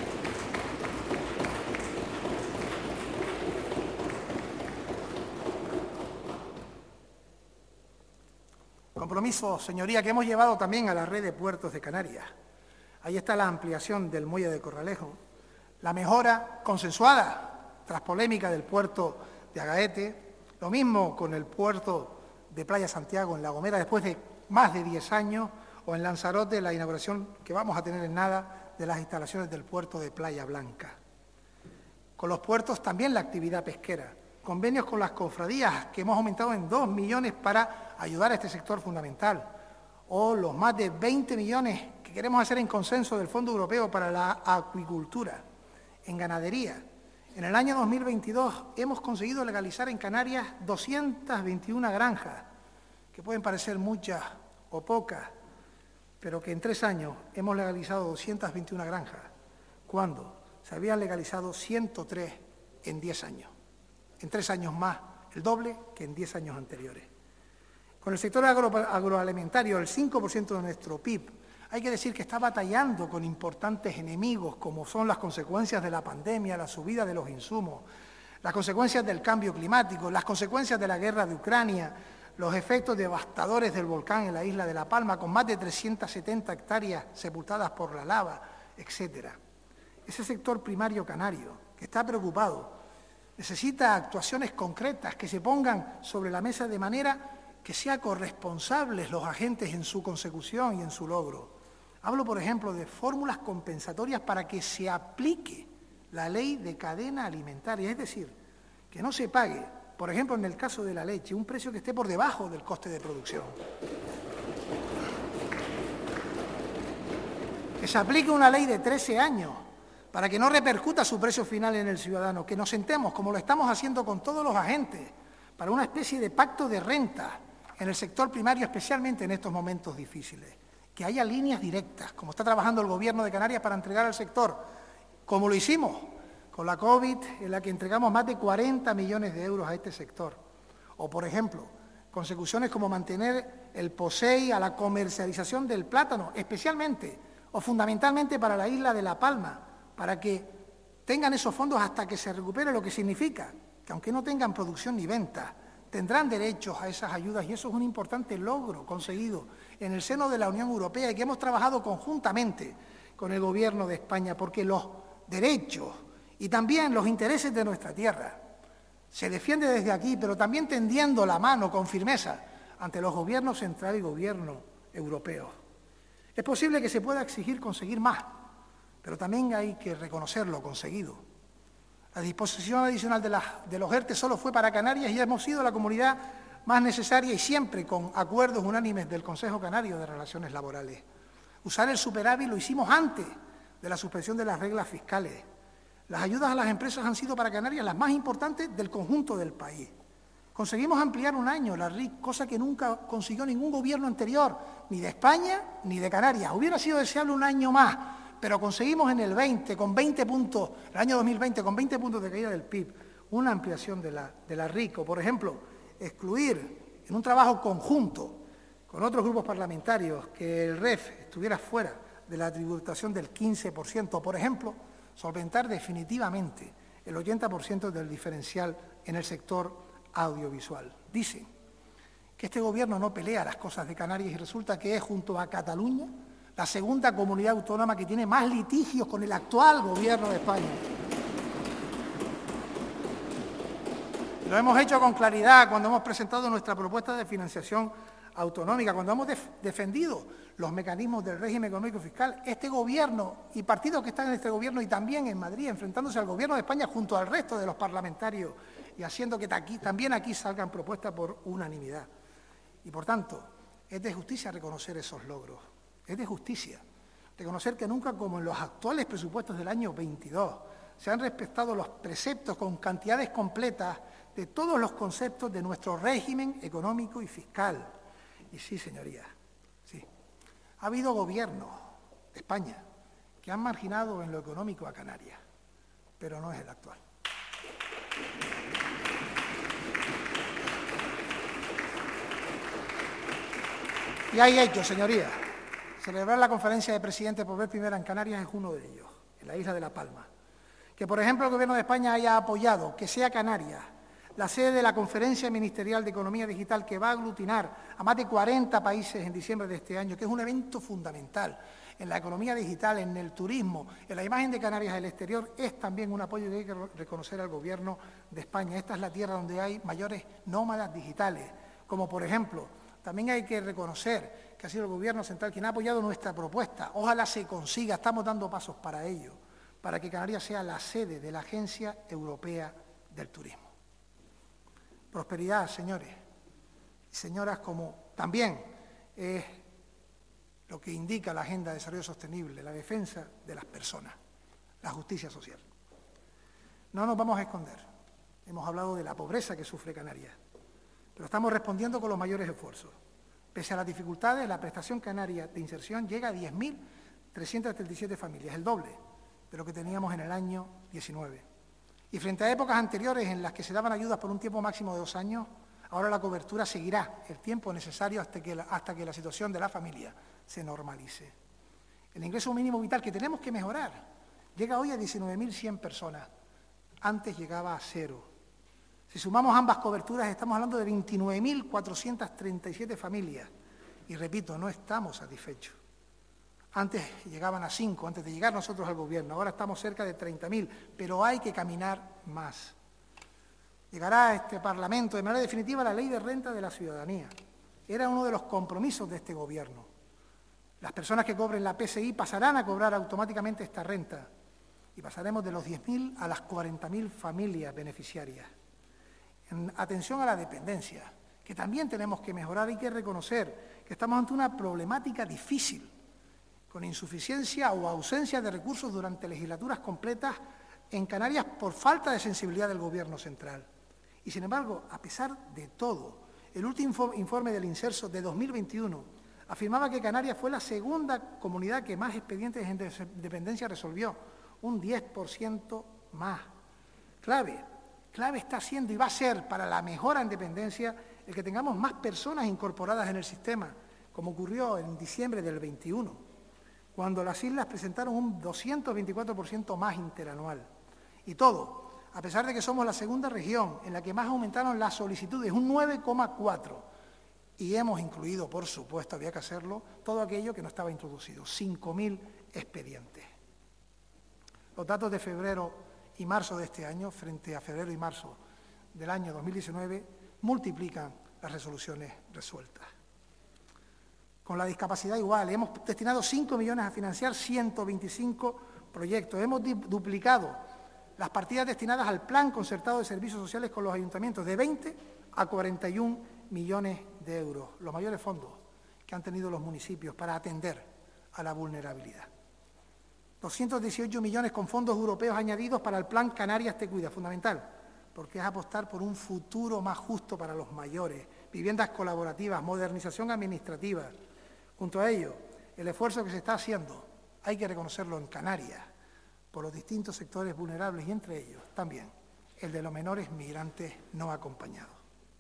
Compromiso, señoría, que hemos llevado también a la red de puertos de Canarias. Ahí está la ampliación del muelle de Corralejo, la mejora consensuada tras polémica del puerto de Agaete, lo mismo con el puerto de Playa Santiago en La Gomera después de más de diez años, o en Lanzarote la inauguración que vamos a tener en nada de las instalaciones del puerto de Playa Blanca. Con los puertos también la actividad pesquera, convenios con las cofradías que hemos aumentado en dos millones para ayudar a este sector fundamental, o los más de veinte millones que queremos hacer en consenso del Fondo Europeo para la acuicultura, en ganadería. En el año dos mil veintidós hemos conseguido legalizar en Canarias doscientas veintiuna granjas, que pueden parecer muchas o pocas, pero que en tres años hemos legalizado doscientas veintiuna granjas, cuando se habían legalizado ciento tres en diez años. En tres años más, el doble que en diez años anteriores. Con el sector agro, agroalimentario, el cinco por ciento de nuestro P I B, hay que decir que está batallando con importantes enemigos, como son las consecuencias de la pandemia, la subida de los insumos, las consecuencias del cambio climático, las consecuencias de la guerra de Ucrania, los efectos devastadores del volcán en la isla de La Palma, con más de trescientas setenta hectáreas sepultadas por la lava, etcétera. Ese sector primario canario, que está preocupado, necesita actuaciones concretas que se pongan sobre la mesa de manera que sean corresponsables los agentes en su consecución y en su logro. Hablo, por ejemplo, de fórmulas compensatorias para que se aplique la ley de cadena alimentaria, es decir, que no se pague, por ejemplo, en el caso de la leche, un precio que esté por debajo del coste de producción. Que se aplique una ley de trece años para que no repercuta su precio final en el ciudadano, que nos sentemos, como lo estamos haciendo con todos los agentes, para una especie de pacto de renta en el sector primario, especialmente en estos momentos difíciles. Que haya líneas directas, como está trabajando el Gobierno de Canarias para entregar al sector, como lo hicimos con la COVID, en la que entregamos más de cuarenta millones de euros a este sector. O, por ejemplo, consecuciones como mantener el POSEI a la comercialización del plátano, especialmente o fundamentalmente para la isla de La Palma, para que tengan esos fondos hasta que se recupere, lo que significa que aunque no tengan producción ni venta, tendrán derechos a esas ayudas, y eso es un importante logro conseguido en el seno de la Unión Europea y que hemos trabajado conjuntamente con el Gobierno de España, porque los derechos y también los intereses de nuestra tierra se defienden desde aquí, pero también tendiendo la mano con firmeza ante los gobiernos central y gobierno europeo. Es posible que se pueda exigir conseguir más, pero también hay que reconocer lo conseguido. La disposición adicional de, la, de los ERTE solo fue para Canarias y hemos sido la comunidad más necesaria y siempre con acuerdos unánimes del Consejo Canario de Relaciones Laborales. Usar el superávit lo hicimos antes de la suspensión de las reglas fiscales. Las ayudas a las empresas han sido para Canarias las más importantes del conjunto del país. Conseguimos ampliar un año la R I C, cosa que nunca consiguió ningún gobierno anterior, ni de España ni de Canarias. Hubiera sido deseable un año más, pero conseguimos en el veinte, con veinte puntos, el año dos mil veinte, con veinte puntos de caída del P I B, una ampliación de la, de la R I C. O, por ejemplo, excluir en un trabajo conjunto con otros grupos parlamentarios que el R E F estuviera fuera de la tributación del quince por ciento. Por ejemplo, solventar definitivamente el ochenta por ciento del diferencial en el sector audiovisual. Dicen que este Gobierno no pelea las cosas de Canarias y resulta que es, junto a Cataluña, la segunda comunidad autónoma que tiene más litigios con el actual Gobierno de España. Lo hemos hecho con claridad cuando hemos presentado nuestra propuesta de financiación autonómica, cuando hemos def defendido los mecanismos del régimen económico y fiscal. Este Gobierno y partidos que están en este Gobierno y también en Madrid, enfrentándose al Gobierno de España junto al resto de los parlamentarios y haciendo que aquí, también aquí salgan propuestas por unanimidad. Y, por tanto, es de justicia reconocer esos logros. Es de justicia reconocer que nunca, como en los actuales presupuestos del año veintidós, se han respetado los preceptos con cantidades completas de todos los conceptos de nuestro régimen económico y fiscal. Y sí, señorías, sí. Ha habido gobiernos de España que han marginado en lo económico a Canarias, pero no es el actual. Y hay hechos, señorías. Celebrar la conferencia de presidentes por vez primera en Canarias es uno de ellos, en la isla de La Palma. Que, por ejemplo, el Gobierno de España haya apoyado que sea Canarias la sede de la Conferencia Ministerial de Economía Digital, que va a aglutinar a más de cuarenta países en diciembre de este año, que es un evento fundamental en la economía digital, en el turismo, en la imagen de Canarias al exterior, es también un apoyo que hay que reconocer al Gobierno de España. Esta es la tierra donde hay mayores nómadas digitales, como por ejemplo, también hay que reconocer que ha sido el Gobierno central quien ha apoyado nuestra propuesta. Ojalá se consiga, estamos dando pasos para ello, para que Canarias sea la sede de la Agencia Europea del Turismo. Prosperidad, señores y señoras, como también es lo que indica la Agenda de Desarrollo Sostenible, la defensa de las personas, la justicia social. No nos vamos a esconder. Hemos hablado de la pobreza que sufre Canarias, pero estamos respondiendo con los mayores esfuerzos. Pese a las dificultades, la prestación canaria de inserción llega a diez mil trescientas treinta y siete familias, el doble de lo que teníamos en el año diecinueve. Y frente a épocas anteriores en las que se daban ayudas por un tiempo máximo de dos años, ahora la cobertura seguirá el tiempo necesario hasta que la, hasta que la situación de la familia se normalice. El ingreso mínimo vital, que tenemos que mejorar, llega hoy a diecinueve mil cien personas. Antes llegaba a cero. Si sumamos ambas coberturas, estamos hablando de veintinueve mil cuatrocientas treinta y siete familias. Y repito, no estamos satisfechos. Antes llegaban a cinco, antes de llegar nosotros al gobierno. Ahora estamos cerca de treinta mil, pero hay que caminar más. Llegará a este Parlamento de manera definitiva la Ley de Renta de la Ciudadanía. Era uno de los compromisos de este gobierno. Las personas que cobren la P S I pasarán a cobrar automáticamente esta renta y pasaremos de los diez mil a las cuarenta mil familias beneficiarias. En atención a la dependencia, que también tenemos que mejorar, hay que reconocer que estamos ante una problemática difícil, con insuficiencia o ausencia de recursos durante legislaturas completas en Canarias por falta de sensibilidad del Gobierno central. Y, sin embargo, a pesar de todo, el último informe del Inserso de dos mil veintiuno afirmaba que Canarias fue la segunda comunidad que más expedientes en dependencia resolvió, un diez por ciento más. Clave, clave está siendo y va a ser para la mejora en dependencia el que tengamos más personas incorporadas en el sistema, como ocurrió en diciembre del veintiuno, cuando las islas presentaron un doscientos veinticuatro por ciento más interanual. Y todo, a pesar de que somos la segunda región en la que más aumentaron las solicitudes, un nueve coma cuatro, y hemos incluido, por supuesto, había que hacerlo, todo aquello que no estaba introducido, cinco mil expedientes. Los datos de febrero y marzo de este año, frente a febrero y marzo del año dos mil diecinueve, multiplican las resoluciones resueltas. Con la discapacidad igual, hemos destinado cinco millones a financiar ciento veinticinco proyectos, hemos duplicado las partidas destinadas al Plan Concertado de Servicios Sociales con los ayuntamientos, de veinte a cuarenta y un millones de euros, los mayores fondos que han tenido los municipios para atender a la vulnerabilidad. doscientos dieciocho millones con fondos europeos añadidos para el Plan Canarias Te Cuida, fundamental, porque es apostar por un futuro más justo para los mayores, viviendas colaborativas, modernización administrativa. Junto a ello, el esfuerzo que se está haciendo, hay que reconocerlo en Canarias, por los distintos sectores vulnerables y entre ellos también el de los menores migrantes no acompañados.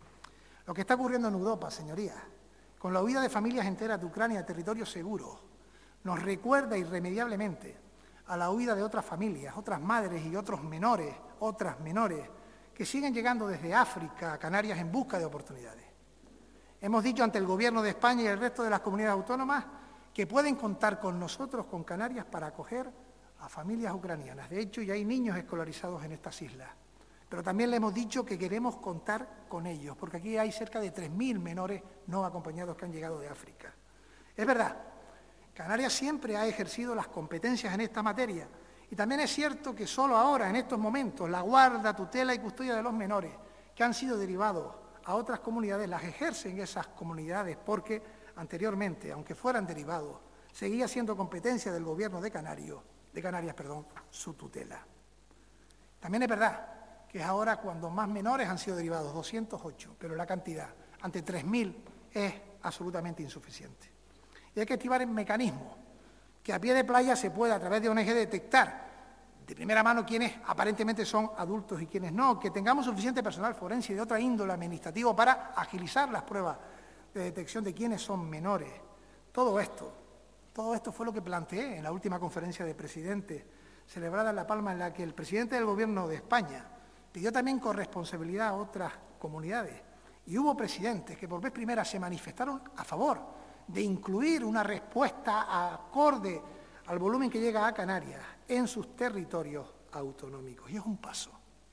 Lo que está ocurriendo en Europa, señorías, con la huida de familias enteras de Ucrania a territorios seguros, nos recuerda irremediablemente a la huida de otras familias, otras madres y otros menores, otras menores, que siguen llegando desde África a Canarias en busca de oportunidades. Hemos dicho ante el Gobierno de España y el resto de las comunidades autónomas que pueden contar con nosotros, con Canarias, para acoger a familias ucranianas. De hecho, ya hay niños escolarizados en estas islas. Pero también le hemos dicho que queremos contar con ellos, porque aquí hay cerca de tres mil menores no acompañados que han llegado de África. Es verdad, Canarias siempre ha ejercido las competencias en esta materia, y también es cierto que solo ahora, en estos momentos, la guarda, tutela y custodia de los menores que han sido derivados a otras comunidades, las ejercen esas comunidades, porque anteriormente, aunque fueran derivados, seguía siendo competencia del Gobierno de Canarias, de Canarias, perdón, su tutela. También es verdad que es ahora cuando más menores han sido derivados, doscientos ocho, pero la cantidad, ante tres mil, es absolutamente insuficiente. Y hay que activar el mecanismo que a pie de playa se pueda, a través de O N G, detectar de primera mano quiénes aparentemente son adultos y quiénes no, que tengamos suficiente personal forense y de otra índole administrativo para agilizar las pruebas de detección de quiénes son menores. Todo esto, todo esto fue lo que planteé en la última conferencia de presidentes celebrada en La Palma, en la que el presidente del Gobierno de España pidió también corresponsabilidad a otras comunidades. Y hubo presidentes que por vez primera se manifestaron a favor de incluir una respuesta acorde al volumen que llega a Canarias en sus territorios autonómicos. Y es un paso,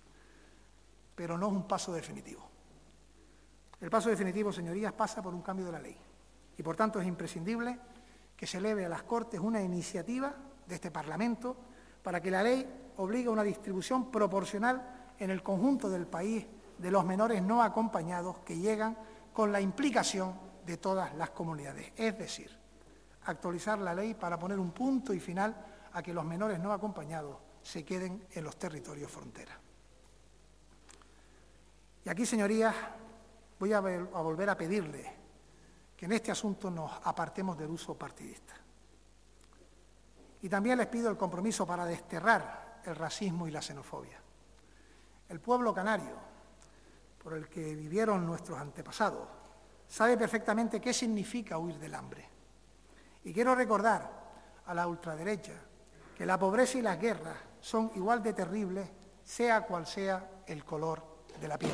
pero no es un paso definitivo. El paso definitivo, señorías, pasa por un cambio de la ley. Y por tanto es imprescindible que se eleve a las Cortes una iniciativa de este Parlamento para que la ley obligue a una distribución proporcional en el conjunto del país de los menores no acompañados que llegan con la implicación de todas las comunidades. Es decir, actualizar la ley para poner un punto y final a que los menores no acompañados se queden en los territorios frontera. Y aquí, señorías, voy a, ver, a volver a pedirle que en este asunto nos apartemos del uso partidista. Y también les pido el compromiso para desterrar el racismo y la xenofobia. El pueblo canario, por el que vivieron nuestros antepasados, sabe perfectamente qué significa huir del hambre. Y quiero recordar a la ultraderecha que la pobreza y las guerras son igual de terribles, sea cual sea el color de la piel.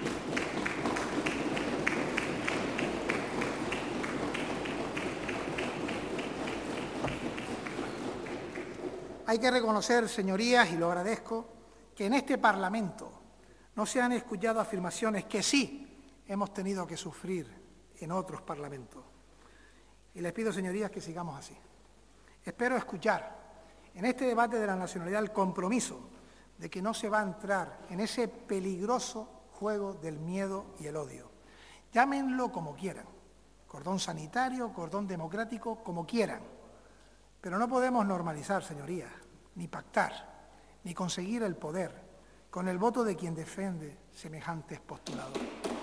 Hay que reconocer, señorías, y lo agradezco, que en este Parlamento no se han escuchado afirmaciones que sí hemos tenido que sufrir en otros parlamentos. Y les pido, señorías, que sigamos así. Espero escuchar en este debate de la nacionalidad el compromiso de que no se va a entrar en ese peligroso juego del miedo y el odio. Llámenlo como quieran, cordón sanitario, cordón democrático, como quieran. Pero no podemos normalizar, señorías, ni pactar, ni conseguir el poder con el voto de quien defiende semejantes postulados.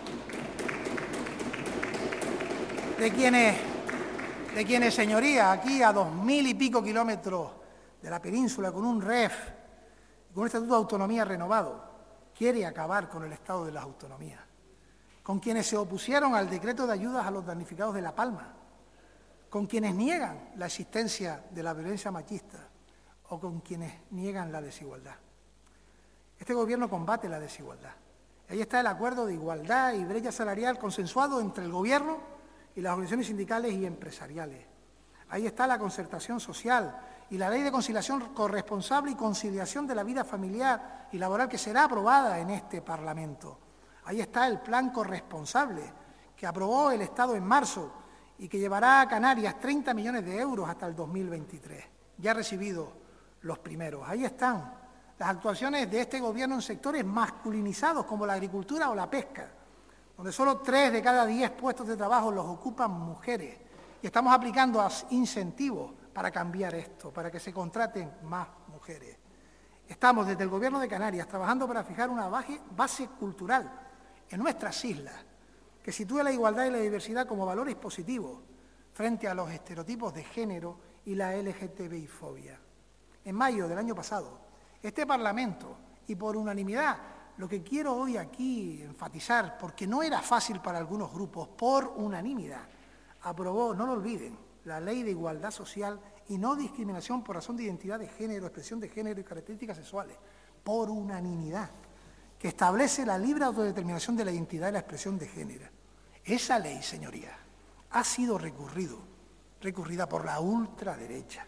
De quienes, de quienes, señorías, aquí a dos mil y pico kilómetros de la península, con un R E F, con un Estatuto de Autonomía renovado, quiere acabar con el Estado de las Autonomías. Con quienes se opusieron al decreto de ayudas a los damnificados de La Palma, con quienes niegan la existencia de la violencia machista o con quienes niegan la desigualdad. Este Gobierno combate la desigualdad. Ahí está el acuerdo de igualdad y brecha salarial consensuado entre el Gobierno y las organizaciones sindicales y empresariales. Ahí está la concertación social y la ley de conciliación corresponsable y conciliación de la vida familiar y laboral que será aprobada en este Parlamento. Ahí está el plan corresponsable que aprobó el Estado en marzo y que llevará a Canarias treinta millones de euros hasta el dos mil veintitrés. Ya ha recibido los primeros. Ahí están las actuaciones de este Gobierno en sectores masculinizados como la agricultura o la pesca, donde solo tres de cada diez puestos de trabajo los ocupan mujeres. Y estamos aplicando incentivos para cambiar esto, para que se contraten más mujeres. Estamos desde el Gobierno de Canarias trabajando para fijar una base cultural en nuestras islas, que sitúe la igualdad y la diversidad como valores positivos frente a los estereotipos de género y la L G T B I-fobia. En mayo del año pasado, este Parlamento, y por unanimidad, lo que quiero hoy aquí enfatizar, porque no era fácil para algunos grupos, por unanimidad, aprobó, no lo olviden, la Ley de Igualdad Social y No Discriminación por razón de identidad de género, expresión de género y características sexuales, por unanimidad, que establece la libre autodeterminación de la identidad y la expresión de género. Esa ley, señorías, ha sido recurrido, recurrida por la ultraderecha.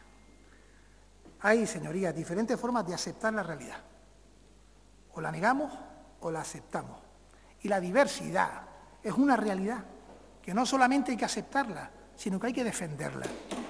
Hay, señorías, diferentes formas de aceptar la realidad. O la negamos o la aceptamos. Y la diversidad es una realidad que no solamente hay que aceptarla, sino que hay que defenderla.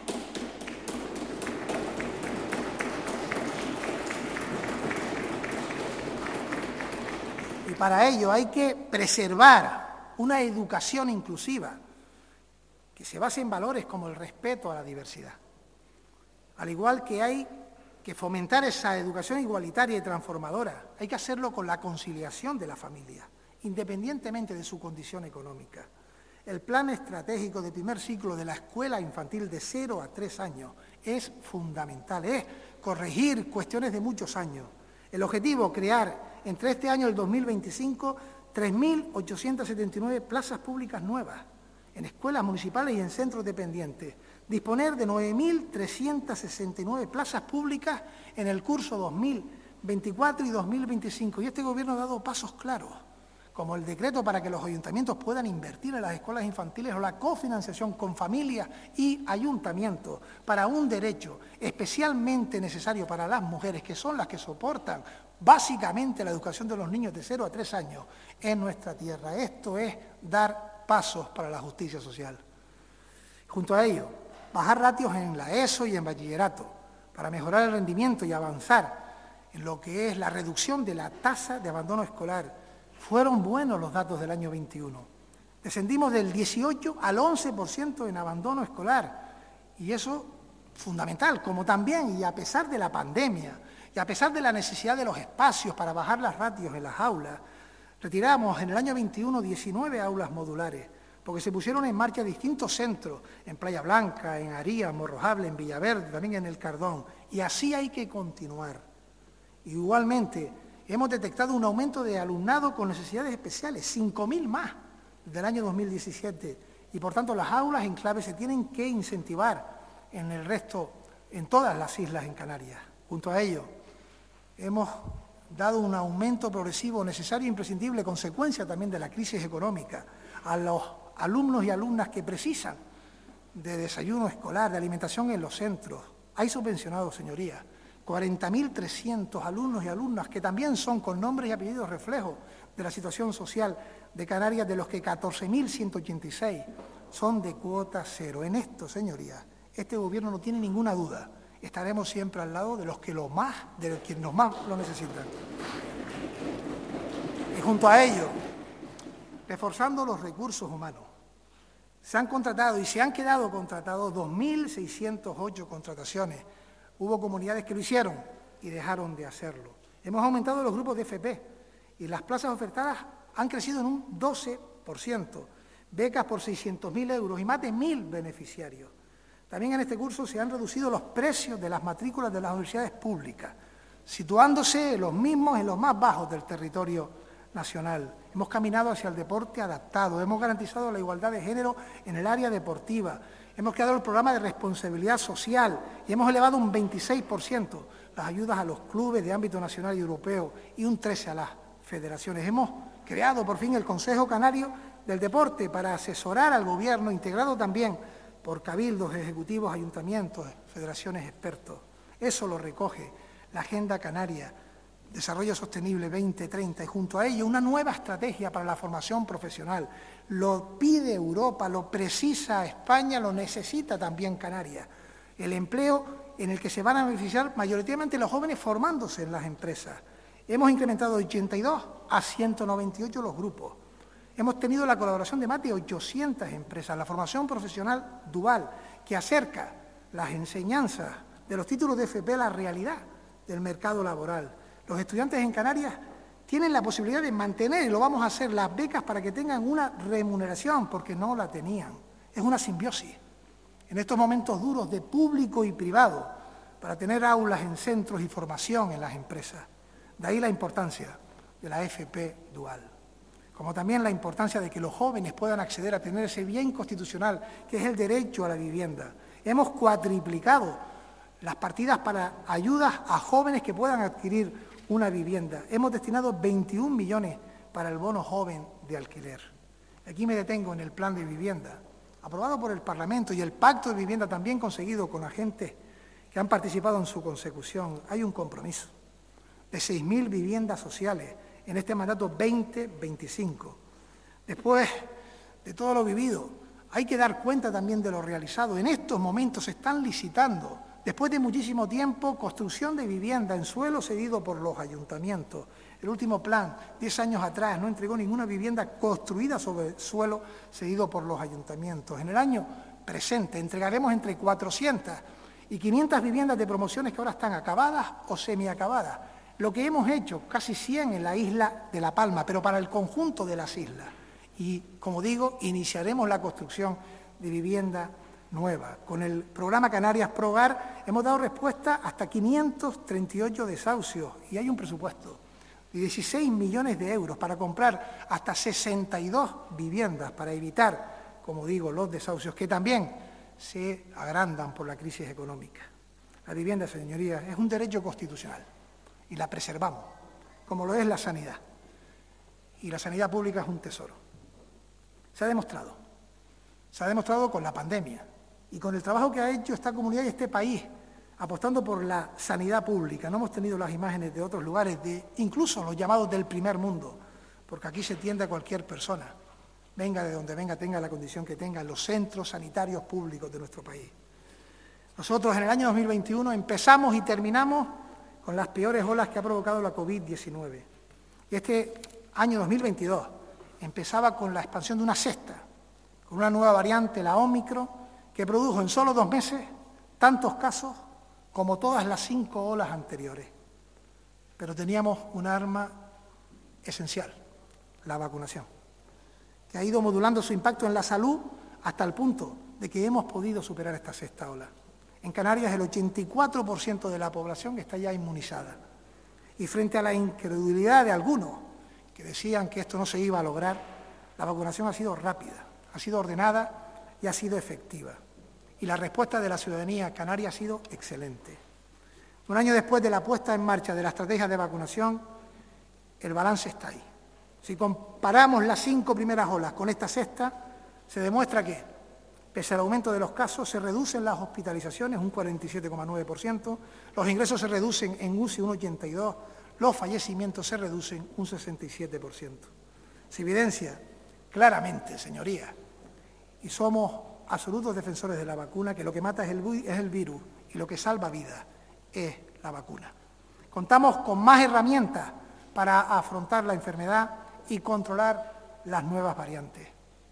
Y para ello hay que preservar una educación inclusiva que se base en valores como el respeto a la diversidad. Al igual que hay que fomentar esa educación igualitaria y transformadora, hay que hacerlo con la conciliación de la familia, independientemente de su condición económica. El plan estratégico de primer ciclo de la escuela infantil de cero a tres años es fundamental, es corregir cuestiones de muchos años. El objetivo, crear entre este año y el dos mil veinticinco tres mil ochocientas setenta y nueve plazas públicas nuevas en escuelas municipales y en centros dependientes. Disponer de nueve mil trescientas sesenta y nueve plazas públicas en el curso dos mil veinticuatro y dos mil veinticinco. Y este Gobierno ha dado pasos claros, como el decreto para que los ayuntamientos puedan invertir en las escuelas infantiles o la cofinanciación con familias y ayuntamientos para un derecho especialmente necesario para las mujeres, que son las que soportan básicamente la educación de los niños de cero a tres años en nuestra tierra. Esto es dar pasos para la justicia social. Junto a ello, bajar ratios en la ESO y en bachillerato para mejorar el rendimiento y avanzar en lo que es la reducción de la tasa de abandono escolar. Fueron buenos los datos del año veintiuno. Descendimos del dieciocho al once por ciento en abandono escolar Y eso fundamental, como también, y a pesar de la pandemia, y a pesar de la necesidad de los espacios para bajar las ratios en las aulas, retiramos en el año veintiuno diecinueve aulas modulares, porque se pusieron en marcha distintos centros, en Playa Blanca, en Arías, Morrojable, en Villaverde, también en El Cardón, y así hay que continuar. Igualmente, hemos detectado un aumento de alumnado con necesidades especiales, cinco mil más desde el año dos mil diecisiete, y por tanto las aulas en clave se tienen que incentivar en el resto, en todas las islas en Canarias. Junto a ello, hemos dado un aumento progresivo necesario e imprescindible, consecuencia también de la crisis económica, a los alumnos y alumnas que precisan de desayuno escolar, de alimentación en los centros. Hay subvencionados, señorías, cuarenta mil trescientos alumnos y alumnas que también son con nombres y apellidos reflejos de la situación social de Canarias, de los que catorce mil ciento ochenta y seis son de cuota cero. En esto, señorías, este Gobierno no tiene ninguna duda. Estaremos siempre al lado de los que lo más, de los que nos más lo necesitan. Y junto a ello, reforzando los recursos humanos, se han contratado y se han quedado contratados dos mil seiscientas ocho contrataciones. Hubo comunidades que lo hicieron y dejaron de hacerlo. Hemos aumentado los grupos de F P y las plazas ofertadas han crecido en un doce por ciento. Becas por seiscientos mil euros y más de mil beneficiarios. También en este curso se han reducido los precios de las matrículas de las universidades públicas, situándose los mismos en los más bajos del territorio nacional. Hemos caminado hacia el deporte adaptado, hemos garantizado la igualdad de género en el área deportiva, hemos creado el programa de responsabilidad social y hemos elevado un veintiséis por ciento las ayudas a los clubes de ámbito nacional y europeo y un trece por ciento a las federaciones. Hemos creado por fin el Consejo Canario del Deporte para asesorar al Gobierno, integrado también por cabildos, ejecutivos, ayuntamientos, federaciones, expertos. Eso lo recoge la Agenda Canaria, Desarrollo Sostenible veinte treinta, y junto a ello una nueva estrategia para la formación profesional. Lo pide Europa, lo precisa España, lo necesita también Canarias. El empleo en el que se van a beneficiar mayoritariamente los jóvenes formándose en las empresas. Hemos incrementado de ochenta y dos a ciento noventa y ocho los grupos. Hemos tenido la colaboración de más de ochocientas empresas, la formación profesional dual, que acerca las enseñanzas de los títulos de F P a la realidad del mercado laboral. Los estudiantes en Canarias tienen la posibilidad de mantener, y lo vamos a hacer, las becas para que tengan una remuneración, porque no la tenían. Es una simbiosis. En estos momentos duros de público y privado, para tener aulas en centros y formación en las empresas. De ahí la importancia de la F P dual. Como también la importancia de que los jóvenes puedan acceder a tener ese bien constitucional, que es el derecho a la vivienda. Hemos cuatriplicado las partidas para ayudas a jóvenes que puedan adquirir una vivienda. Hemos destinado veintiún millones para el bono joven de alquiler. Aquí me detengo en el plan de vivienda, aprobado por el Parlamento, y el pacto de vivienda también conseguido con agentes que han participado en su consecución. Hay un compromiso de seis mil viviendas sociales en este mandato veinte veinticinco. Después de todo lo vivido, hay que dar cuenta también de lo realizado. En estos momentos se están licitando, después de muchísimo tiempo, construcción de vivienda en suelo cedido por los ayuntamientos. El último plan, diez años atrás, no entregó ninguna vivienda construida sobre suelo cedido por los ayuntamientos. En el año presente entregaremos entre cuatrocientas y quinientas viviendas de promociones que ahora están acabadas o semiacabadas. Lo que hemos hecho, casi cien en la isla de La Palma, pero para el conjunto de las islas. Y, como digo, iniciaremos la construcción de vivienda nueva. Con el programa Canarias Progar hemos dado respuesta hasta quinientos treinta y ocho desahucios y hay un presupuesto de dieciséis millones de euros para comprar hasta sesenta y dos viviendas para evitar, como digo, los desahucios que también se agrandan por la crisis económica. La vivienda, señorías, es un derecho constitucional y la preservamos, como lo es la sanidad. Y la sanidad pública es un tesoro. Se ha demostrado, se ha demostrado con la pandemia y con el trabajo que ha hecho esta comunidad y este país, apostando por la sanidad pública. No hemos tenido las imágenes de otros lugares, de incluso los llamados del primer mundo, porque aquí se tiende a cualquier persona, venga de donde venga, tenga la condición que tenga, en los centros sanitarios públicos de nuestro país. Nosotros en el año dos mil veintiuno empezamos y terminamos con las peores olas que ha provocado la COVID diecinueve. Y este año dos mil veintidós empezaba con la expansión de una sexta, con una nueva variante, la Ómicron, que que produjo en solo dos meses tantos casos como todas las cinco olas anteriores. Pero teníamos un arma esencial, la vacunación, que ha ido modulando su impacto en la salud hasta el punto de que hemos podido superar esta sexta ola. En Canarias el ochenta y cuatro por ciento de la población está ya inmunizada. Y frente a la incredulidad de algunos que decían que esto no se iba a lograr, la vacunación ha sido rápida, ha sido ordenada y ha sido efectiva. Y la respuesta de la ciudadanía canaria ha sido excelente. Un año después de la puesta en marcha de la estrategia de vacunación, el balance está ahí. Si comparamos las cinco primeras olas con esta sexta, se demuestra que, pese al aumento de los casos, se reducen las hospitalizaciones un cuarenta y siete coma nueve por ciento, los ingresos se reducen en U C I un ochenta y dos por ciento, los fallecimientos se reducen un sesenta y siete por ciento. Se evidencia claramente, señorías, y somos absolutos defensores de la vacuna, que lo que mata es el, es el virus y lo que salva vidas es la vacuna. Contamos con más herramientas para afrontar la enfermedad y controlar las nuevas variantes.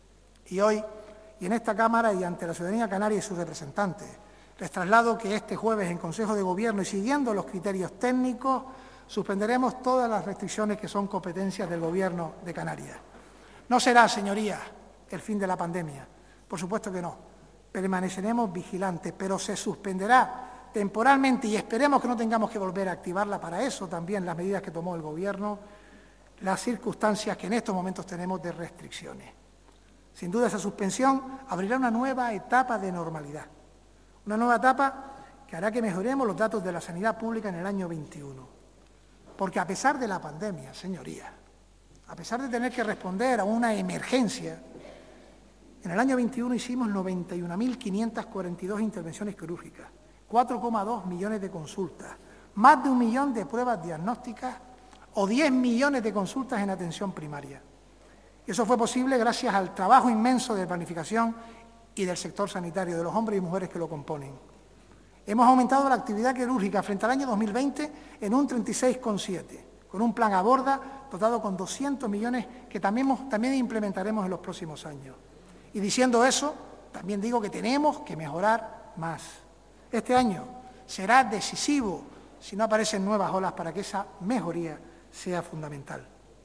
Y hoy, y en esta Cámara y ante la ciudadanía canaria y sus representantes, les traslado que este jueves en Consejo de Gobierno y siguiendo los criterios técnicos, suspenderemos todas las restricciones que son competencias del Gobierno de Canarias. No será, señorías, el fin de la pandemia, por supuesto que no. Permaneceremos vigilantes, pero se suspenderá temporalmente y esperemos que no tengamos que volver a activarla. Para eso también las medidas que tomó el Gobierno, las circunstancias que en estos momentos tenemos de restricciones. Sin duda esa suspensión abrirá una nueva etapa de normalidad, una nueva etapa que hará que mejoremos los datos de la sanidad pública en el año veintiuno. Porque a pesar de la pandemia, señorías, a pesar de tener que responder a una emergencia, en el año veintiuno hicimos noventa y una mil quinientas cuarenta y dos intervenciones quirúrgicas, cuatro coma dos millones de consultas, más de un millón de pruebas diagnósticas o diez millones de consultas en atención primaria. Y eso fue posible gracias al trabajo inmenso de planificación y del sector sanitario, de los hombres y mujeres que lo componen. Hemos aumentado la actividad quirúrgica frente al año dos mil veinte en un treinta y seis coma siete, con un plan a borda dotado con doscientos millones que también, también implementaremos en los próximos años. Y diciendo eso, también digo que tenemos que mejorar más. Este año será decisivo si no aparecen nuevas olas para que esa mejoría sea fundamental.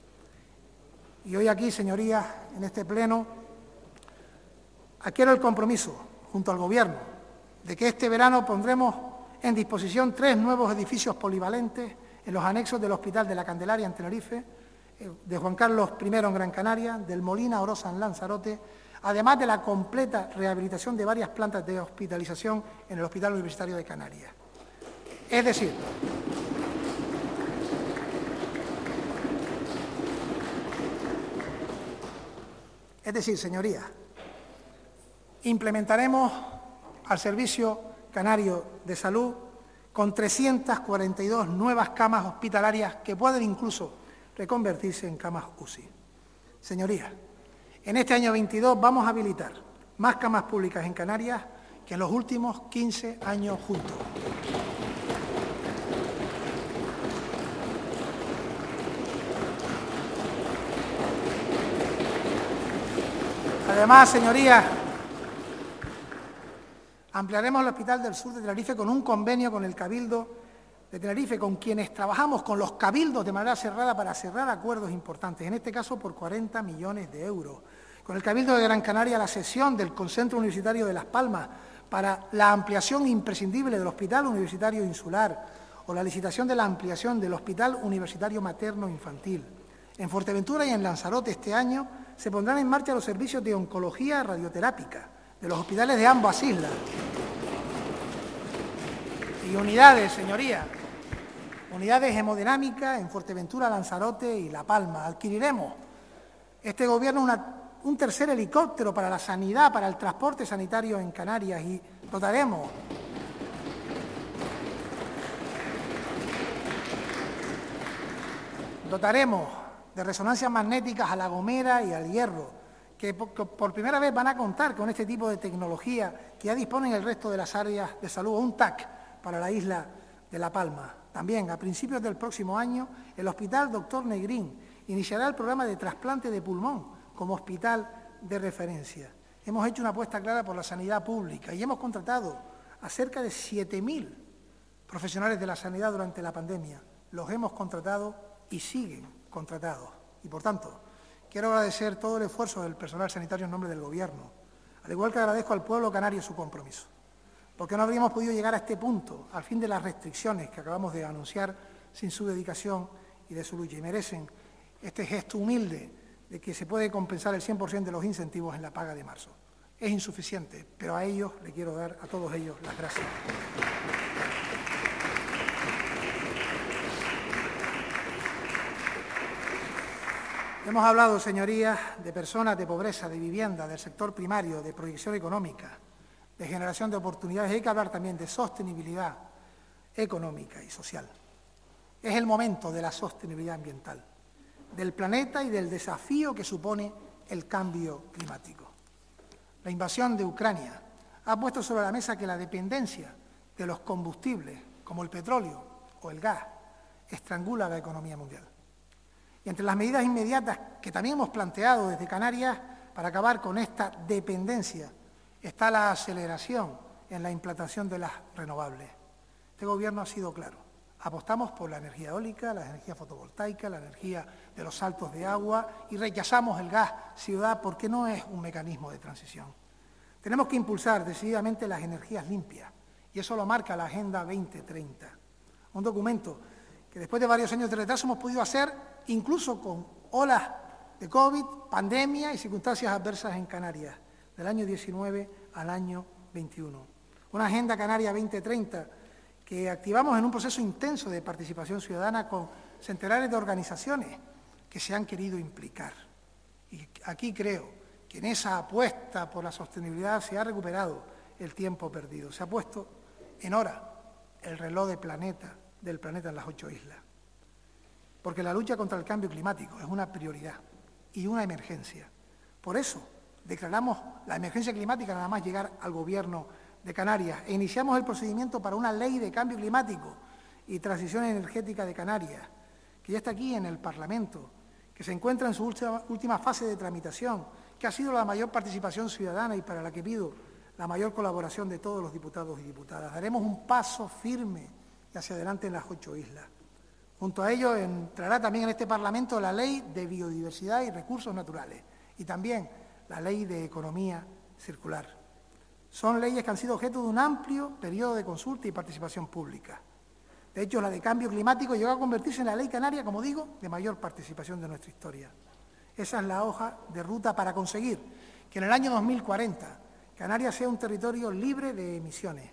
Y hoy aquí, señorías, en este pleno, adquiero el compromiso, junto al Gobierno, de que este verano pondremos en disposición tres nuevos edificios polivalentes en los anexos del Hospital de la Candelaria en Tenerife, de Juan Carlos primero en Gran Canaria, del Molina Orosa en Lanzarote, además de la completa rehabilitación de varias plantas de hospitalización en el Hospital Universitario de Canarias. Es decir, es decir, señorías, implementaremos al Servicio Canario de Salud con trescientas cuarenta y dos nuevas camas hospitalarias que pueden incluso reconvertirse en camas U C I. Señorías, en este año veintidós vamos a habilitar más camas públicas en Canarias que en los últimos quince años juntos. Además, señorías, ampliaremos el Hospital del Sur de Tenerife con un convenio con el Cabildo de Tenerife, con quienes trabajamos con los cabildos de manera cerrada para cerrar acuerdos importantes, en este caso por cuarenta millones de euros. Con el Cabildo de Gran Canaria, la cesión del Concentro Universitario de Las Palmas para la ampliación imprescindible del Hospital Universitario Insular o la licitación de la ampliación del Hospital Universitario Materno-Infantil. En Fuerteventura y en Lanzarote este año se pondrán en marcha los servicios de oncología radioterápica de los hospitales de ambas islas. Y unidades, señorías, unidades hemodinámicas en Fuerteventura, Lanzarote y La Palma. Adquiriremos este Gobierno una, un tercer helicóptero para la sanidad, para el transporte sanitario en Canarias y dotaremos dotaremos de resonancias magnéticas a La Gomera y al Hierro, que por primera vez van a contar con este tipo de tecnología que ya disponen el resto de las áreas de salud, o un T A C para la isla de La Palma. También, a principios del próximo año, el Hospital Doctor Negrín iniciará el programa de trasplante de pulmón como hospital de referencia. Hemos hecho una apuesta clara por la sanidad pública y hemos contratado a cerca de siete mil profesionales de la sanidad durante la pandemia. Los hemos contratado y siguen contratados. Y, por tanto, quiero agradecer todo el esfuerzo del personal sanitario en nombre del Gobierno, al igual que agradezco al pueblo canario su compromiso, porque no habríamos podido llegar a este punto, al fin de las restricciones que acabamos de anunciar, sin su dedicación y de su lucha. Y merecen este gesto humilde de que se puede compensar el cien por ciento de los incentivos en la paga de marzo. Es insuficiente, pero a ellos le quiero dar, a todos ellos, las gracias. Hemos hablado, señorías, de personas, de pobreza, de vivienda, del sector primario, de proyección económica, de generación de oportunidades. Hay que hablar también de sostenibilidad económica y social. Es el momento de la sostenibilidad ambiental, del planeta y del desafío que supone el cambio climático. La invasión de Ucrania ha puesto sobre la mesa que la dependencia de los combustibles, como el petróleo o el gas, estrangula la economía mundial. Y entre las medidas inmediatas que también hemos planteado desde Canarias para acabar con esta dependencia está la aceleración en la implantación de las renovables. Este Gobierno ha sido claro. Apostamos por la energía eólica, la energía fotovoltaica, la energía de los saltos de agua y rechazamos el gas ciudad porque no es un mecanismo de transición. Tenemos que impulsar decididamente las energías limpias y eso lo marca la Agenda veinte treinta, un documento que después de varios años de retraso hemos podido hacer incluso con olas de COVID, pandemia y circunstancias adversas en Canarias, del año diecinueve al año veintiuno. Una Agenda Canaria veinte treinta que activamos en un proceso intenso de participación ciudadana con centenares de organizaciones que se han querido implicar. Y aquí creo que en esa apuesta por la sostenibilidad se ha recuperado el tiempo perdido. Se ha puesto en hora el reloj de planeta, del planeta en las ocho islas. Porque la lucha contra el cambio climático es una prioridad y una emergencia. Por eso declaramos la emergencia climática nada más llegar al Gobierno de Canarias e iniciamos el procedimiento para una ley de cambio climático y transición energética de Canarias, que ya está aquí en el Parlamento, que se encuentra en su última, última fase de tramitación, que ha sido la mayor participación ciudadana y para la que pido la mayor colaboración de todos los diputados y diputadas. Daremos un paso firme hacia adelante en las ocho islas. Junto a ello entrará también en este Parlamento la Ley de Biodiversidad y Recursos Naturales y también la Ley de Economía Circular. Son leyes que han sido objeto de un amplio periodo de consulta y participación pública. De hecho, la de cambio climático llegó a convertirse en la ley canaria, como digo, de mayor participación de nuestra historia. Esa es la hoja de ruta para conseguir que en el año dos mil cuarenta Canarias sea un territorio libre de emisiones.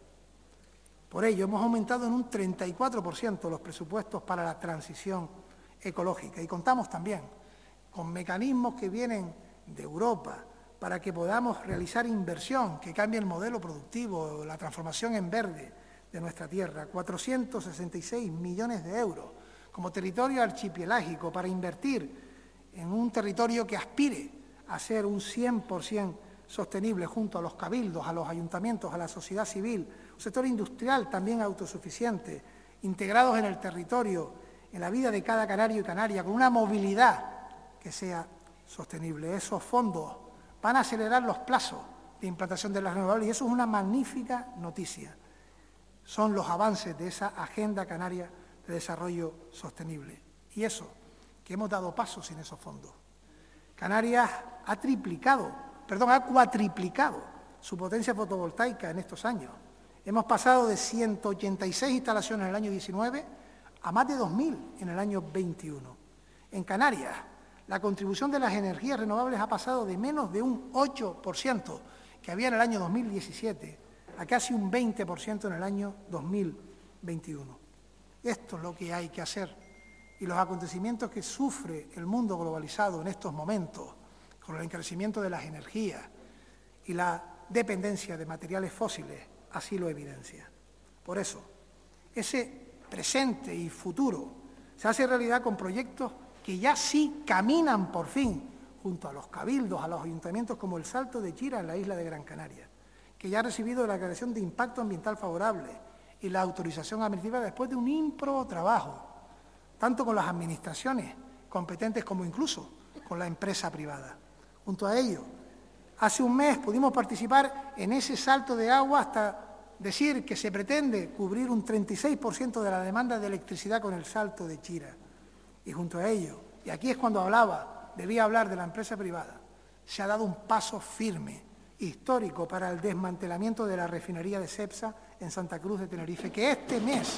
Por ello, hemos aumentado en un treinta y cuatro por ciento los presupuestos para la transición ecológica y contamos también con mecanismos que vienen de Europa para que podamos realizar inversión que cambie el modelo productivo, la transformación en verde de nuestra tierra, cuatrocientos sesenta y seis millones de euros como territorio archipelágico para invertir en un territorio que aspire a ser un cien por ciento sostenible junto a los cabildos, a los ayuntamientos, a la sociedad civil, un sector industrial también autosuficiente, integrados en el territorio, en la vida de cada canario y canaria, con una movilidad que sea sostenible. Esos fondos van a acelerar los plazos de implantación de las renovables y eso es una magnífica noticia. Son los avances de esa Agenda Canaria de Desarrollo Sostenible. Y eso, que hemos dado pasos sin esos fondos. Canarias ha triplicado, perdón, ha cuatriplicado su potencia fotovoltaica en estos años. Hemos pasado de ciento ochenta y seis instalaciones en el año diecinueve a más de dos mil en el año veintiuno. En Canarias, la contribución de las energías renovables ha pasado de menos de un ocho por ciento que había en el año dos mil diecisiete a casi un veinte por ciento en el año dos mil veintiuno. Esto es lo que hay que hacer y los acontecimientos que sufre el mundo globalizado en estos momentos, con el encarecimiento de las energías y la dependencia de materiales fósiles, así lo evidencia. Por eso, ese presente y futuro se hace realidad con proyectos que ya sí caminan por fin junto a los cabildos, a los ayuntamientos como el Salto de Chira en la isla de Gran Canaria, que ya ha recibido la declaración de impacto ambiental favorable y la autorización administrativa después de un ímprobo trabajo, tanto con las administraciones competentes como incluso con la empresa privada. Junto a ello, Hace un mes pudimos participar en ese salto de agua hasta decir que se pretende cubrir un treinta y seis por ciento de la demanda de electricidad con el salto de Chira. Y junto a ello, y aquí es cuando hablaba, debía hablar de la empresa privada, se ha dado un paso firme, histórico, para el desmantelamiento de la refinería de Cepsa en Santa Cruz de Tenerife, que este mes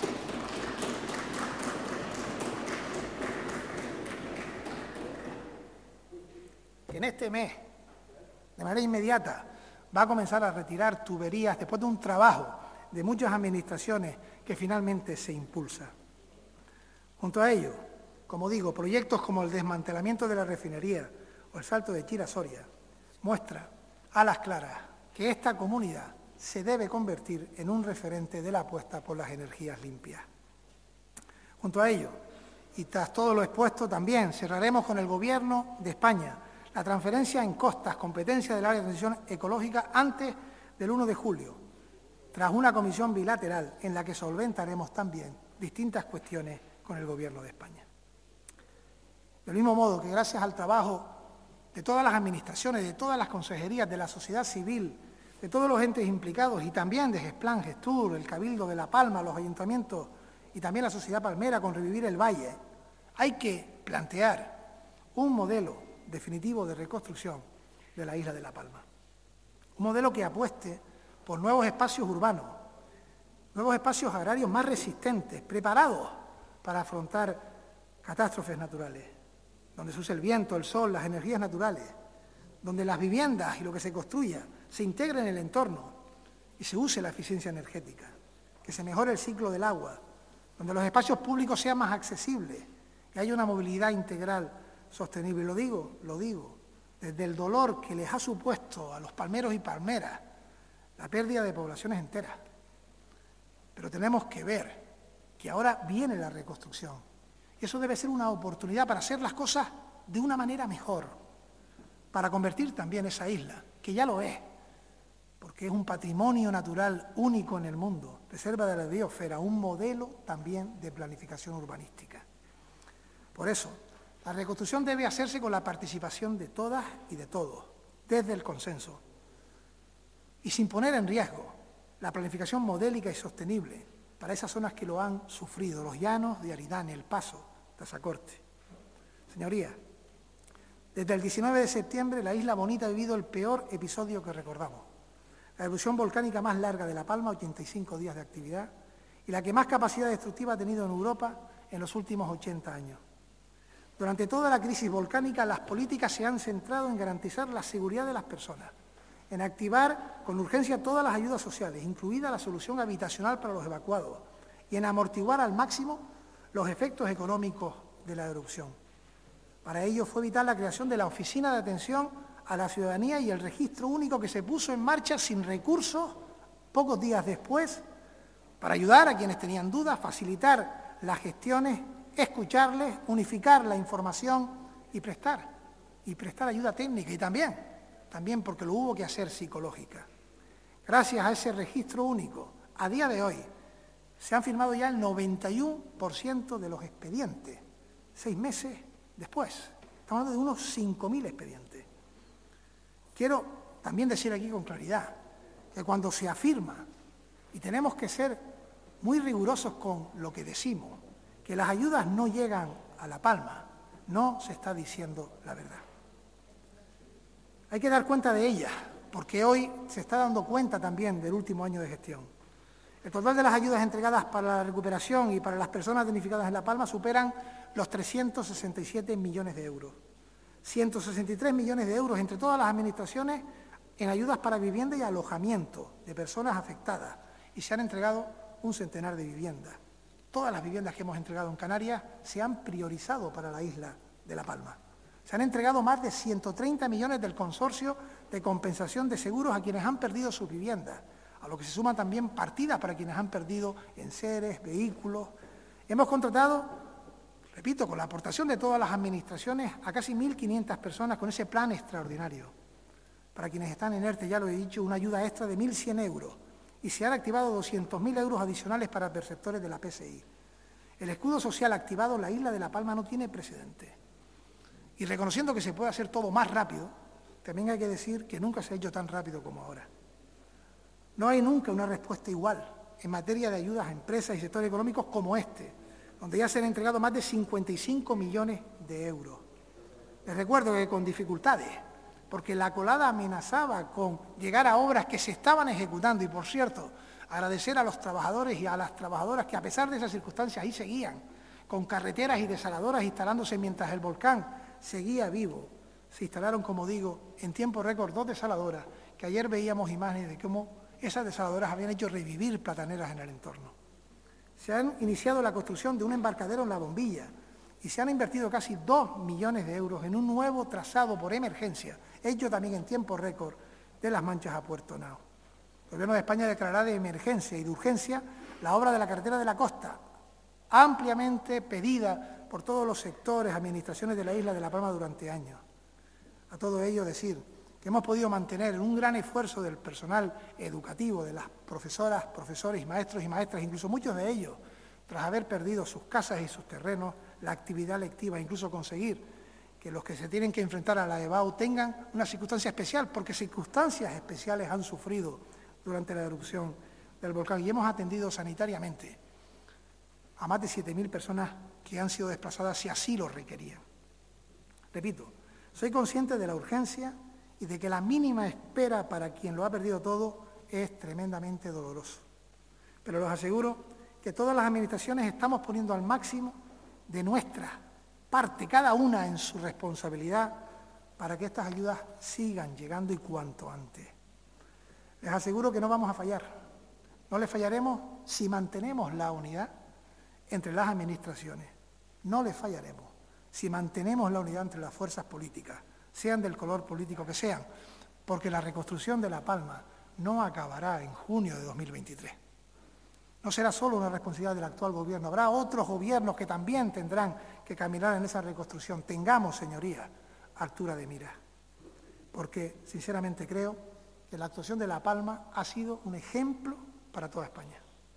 que en este mes, de manera inmediata, va a comenzar a retirar tuberías después de un trabajo de muchas administraciones que finalmente se impulsa. Junto a ello, como digo, proyectos como el desmantelamiento de la refinería o el salto de Chira Soria muestra a las claras que esta comunidad se debe convertir en un referente de la apuesta por las energías limpias. Junto a ello, y tras todo lo expuesto, también cerraremos con el Gobierno de España la transferencia en costas, competencia del área de transición ecológica, antes del uno de julio, tras una comisión bilateral en la que solventaremos también distintas cuestiones con el Gobierno de España. Del mismo modo que gracias al trabajo de todas las administraciones, de todas las consejerías, de la sociedad civil, de todos los entes implicados y también de Gesplan, Gestur, el Cabildo de La Palma, los ayuntamientos y también la sociedad palmera con Revivir el Valle, hay que plantear un modelo definitivo de reconstrucción de la isla de La Palma. Un modelo que apueste por nuevos espacios urbanos, nuevos espacios agrarios más resistentes, preparados para afrontar catástrofes naturales, donde se use el viento, el sol, las energías naturales, donde las viviendas y lo que se construya se integre en el entorno y se use la eficiencia energética, que se mejore el ciclo del agua, donde los espacios públicos sean más accesibles, que haya una movilidad integral sostenible. Lo digo, lo digo, desde el dolor que les ha supuesto a los palmeros y palmeras la pérdida de poblaciones enteras. Pero tenemos que ver que ahora viene la reconstrucción. Y eso debe ser una oportunidad para hacer las cosas de una manera mejor, para convertir también esa isla, que ya lo es, porque es un patrimonio natural único en el mundo, reserva de la biosfera, un modelo también de planificación urbanística. Por eso, la reconstrucción debe hacerse con la participación de todas y de todos, desde el consenso, y sin poner en riesgo la planificación modélica y sostenible para esas zonas que lo han sufrido, los llanos de Aridane, El Paso, Tazacorte. Señorías, desde el diecinueve de septiembre la Isla Bonita ha vivido el peor episodio que recordamos. La erupción volcánica más larga de La Palma, ochenta y cinco días de actividad, y la que más capacidad destructiva ha tenido en Europa en los últimos ochenta años. Durante toda la crisis volcánica, las políticas se han centrado en garantizar la seguridad de las personas, en activar con urgencia todas las ayudas sociales, incluida la solución habitacional para los evacuados, y en amortiguar al máximo los efectos económicos de la erupción. Para ello fue vital la creación de la Oficina de Atención a la Ciudadanía y el registro único que se puso en marcha sin recursos pocos días después para ayudar a quienes tenían dudas, facilitar las gestiones, escucharles, unificar la información y prestar, y prestar ayuda técnica y también, también porque lo hubo que hacer psicológica. Gracias a ese registro único, a día de hoy, se han firmado ya el noventa y uno por ciento de los expedientes, seis meses después. Estamos hablando de unos cinco mil expedientes. Quiero también decir aquí con claridad que cuando se afirma, y tenemos que ser muy rigurosos con lo que decimos, que las ayudas no llegan a La Palma, no se está diciendo la verdad. Hay que dar cuenta de ellas, porque hoy se está dando cuenta también del último año de gestión. El total de las ayudas entregadas para la recuperación y para las personas damnificadas en La Palma superan los trescientos sesenta y siete millones de euros. ciento sesenta y tres millones de euros entre todas las administraciones en ayudas para vivienda y alojamiento de personas afectadas. Y se han entregado un centenar de viviendas. Todas las viviendas que hemos entregado en Canarias se han priorizado para la isla de La Palma. Se han entregado más de ciento treinta millones del consorcio de compensación de seguros a quienes han perdido sus viviendas, a lo que se suman también partidas para quienes han perdido enseres, vehículos. Hemos contratado, repito, con la aportación de todas las administraciones, a casi mil quinientas personas con ese plan extraordinario. Para quienes están en ERTE, ya lo he dicho, una ayuda extra de mil cien euros. Y se han activado doscientos mil euros adicionales para perceptores de la P S I. El escudo social activado en la isla de La Palma no tiene precedente. Y reconociendo que se puede hacer todo más rápido, también hay que decir que nunca se ha hecho tan rápido como ahora. No hay nunca una respuesta igual en materia de ayudas a empresas y sectores económicos como este, donde ya se han entregado más de cincuenta y cinco millones de euros. Les recuerdo que con dificultades, porque la colada amenazaba con llegar a obras que se estaban ejecutando y, por cierto, agradecer a los trabajadores y a las trabajadoras que, a pesar de esas circunstancias, ahí seguían, con carreteras y desaladoras instalándose mientras el volcán seguía vivo. Se instalaron, como digo, en tiempo récord dos desaladoras, que ayer veíamos imágenes de cómo esas desaladoras habían hecho revivir plataneras en el entorno. Se han iniciado la construcción de un embarcadero en La Bombilla y se han invertido casi dos millones de euros en un nuevo trazado por emergencia, hecho también en tiempo récord, de Las Manchas a Puerto Nao. El Gobierno de España declarará de emergencia y de urgencia la obra de la carretera de la costa, ampliamente pedida por todos los sectores, administraciones de la isla de La Palma durante años. A todo ello decir que hemos podido mantener un gran esfuerzo del personal educativo, de las profesoras, profesores, maestros y maestras, incluso muchos de ellos, tras haber perdido sus casas y sus terrenos, la actividad lectiva, incluso conseguir que los que se tienen que enfrentar a la E B A U tengan una circunstancia especial, porque circunstancias especiales han sufrido durante la erupción del volcán, y hemos atendido sanitariamente a más de siete mil personas que han sido desplazadas si así lo requerían. Repito, soy consciente de la urgencia y de que la mínima espera para quien lo ha perdido todo es tremendamente doloroso. Pero les aseguro que todas las administraciones estamos poniendo al máximo de nuestra parte, cada una en su responsabilidad, para que estas ayudas sigan llegando y cuanto antes. Les aseguro que no vamos a fallar. No les fallaremos si mantenemos la unidad entre las administraciones. No les fallaremos si mantenemos la unidad entre las fuerzas políticas, sean del color político que sean, porque la reconstrucción de La Palma no acabará en junio de dos mil veintitrés. No será solo una responsabilidad del actual gobierno, habrá otros gobiernos que también tendrán que caminar en esa reconstrucción. Tengamos, señorías, altura de mira, porque sinceramente creo que la actuación de La Palma ha sido un ejemplo para toda España.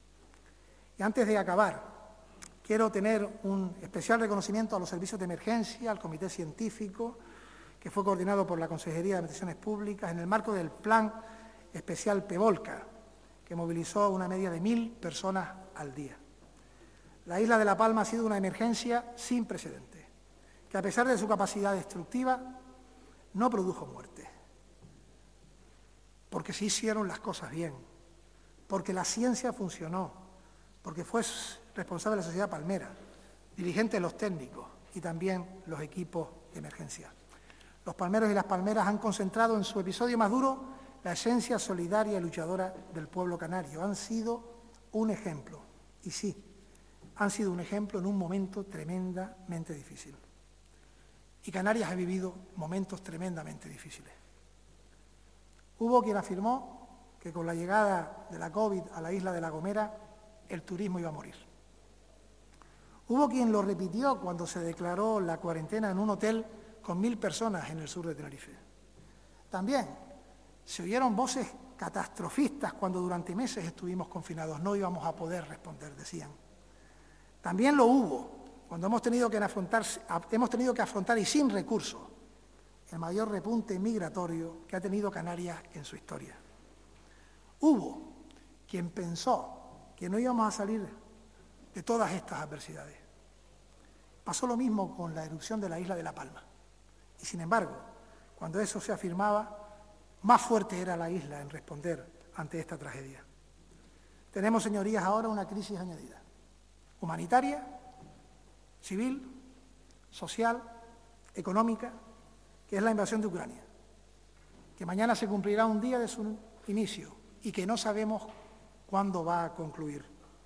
Y antes de acabar, quiero tener un especial reconocimiento a los servicios de emergencia, al comité científico, que fue coordinado por la Consejería de Administraciones Públicas en el marco del Plan Especial Pevolca, que movilizó una media de mil personas al día. La isla de La Palma ha sido una emergencia sin precedentes, que a pesar de su capacidad destructiva, no produjo muerte, porque se hicieron las cosas bien, porque la ciencia funcionó, porque fue responsable de la sociedad palmera, dirigentes los técnicos y también los equipos de emergencia. Los palmeros y las palmeras han concentrado en su episodio más duro la esencia solidaria y luchadora del pueblo canario. Han sido un ejemplo, y sí, han sido un ejemplo en un momento tremendamente difícil. Y Canarias ha vivido momentos tremendamente difíciles. Hubo quien afirmó que con la llegada de la COVID a la isla de La Gomera, el turismo iba a morir. Hubo quien lo repitió cuando se declaró la cuarentena en un hotel con mil personas en el sur de Tenerife. También se oyeron voces catastrofistas cuando durante meses estuvimos confinados. No íbamos a poder responder, decían. También lo hubo cuando hemos tenido que afrontar, hemos tenido que afrontar y sin recursos el mayor repunte migratorio que ha tenido Canarias en su historia. Hubo quien pensó que no íbamos a salir de todas estas adversidades. Pasó lo mismo con la erupción de la isla de La Palma. Y sin embargo, cuando eso se afirmaba, más fuerte era la isla en responder ante esta tragedia. Tenemos, señorías, ahora una crisis añadida, humanitaria, civil, social, económica, que es la invasión de Ucrania, que mañana se cumplirá un día de su inicio y que no sabemos cuándo va a concluir.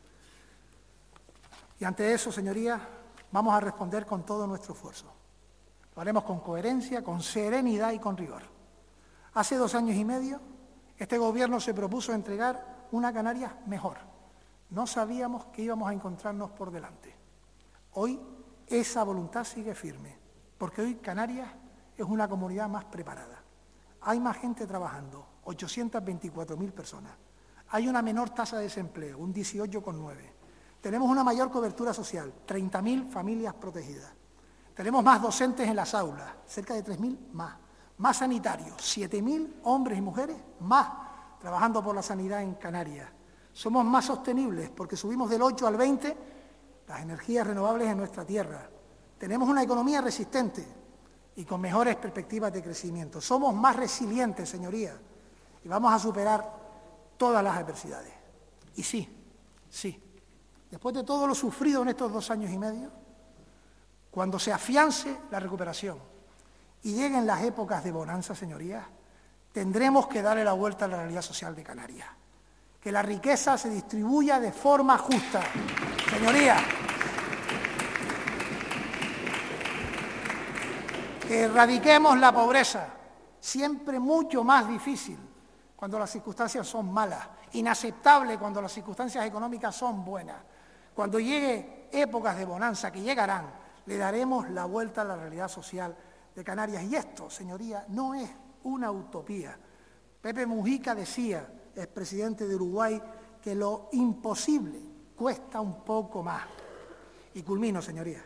Y ante eso, señorías, vamos a responder con todo nuestro esfuerzo. Lo haremos con coherencia, con serenidad y con rigor. Hace dos años y medio, este Gobierno se propuso entregar una Canarias mejor. No sabíamos que íbamos a encontrarnos por delante. Hoy esa voluntad sigue firme, porque hoy Canarias es una comunidad más preparada. Hay más gente trabajando, ochocientas veinticuatro mil personas. Hay una menor tasa de desempleo, un dieciocho coma nueve. Tenemos una mayor cobertura social, treinta mil familias protegidas. Tenemos más docentes en las aulas, cerca de tres mil más. más sanitarios, siete mil hombres y mujeres más trabajando por la sanidad en Canarias. Somos más sostenibles porque subimos del ocho al veinte las energías renovables en nuestra tierra. Tenemos una economía resistente y con mejores perspectivas de crecimiento. Somos más resilientes, señorías, y vamos a superar todas las adversidades. Y sí, sí, después de todo lo sufrido en estos dos años y medio, cuando se afiance la recuperación y lleguen las épocas de bonanza, señorías, tendremos que darle la vuelta a la realidad social de Canarias. Que la riqueza se distribuya de forma justa. Señorías, que erradiquemos la pobreza, siempre mucho más difícil cuando las circunstancias son malas, inaceptable cuando las circunstancias económicas son buenas. Cuando llegue épocas de bonanza, que llegarán, le daremos la vuelta a la realidad social de Canarias. Y esto, señorías, no es una utopía. Pepe Mujica decía, expresidente de Uruguay, que lo imposible cuesta un poco más. Y culmino, señorías.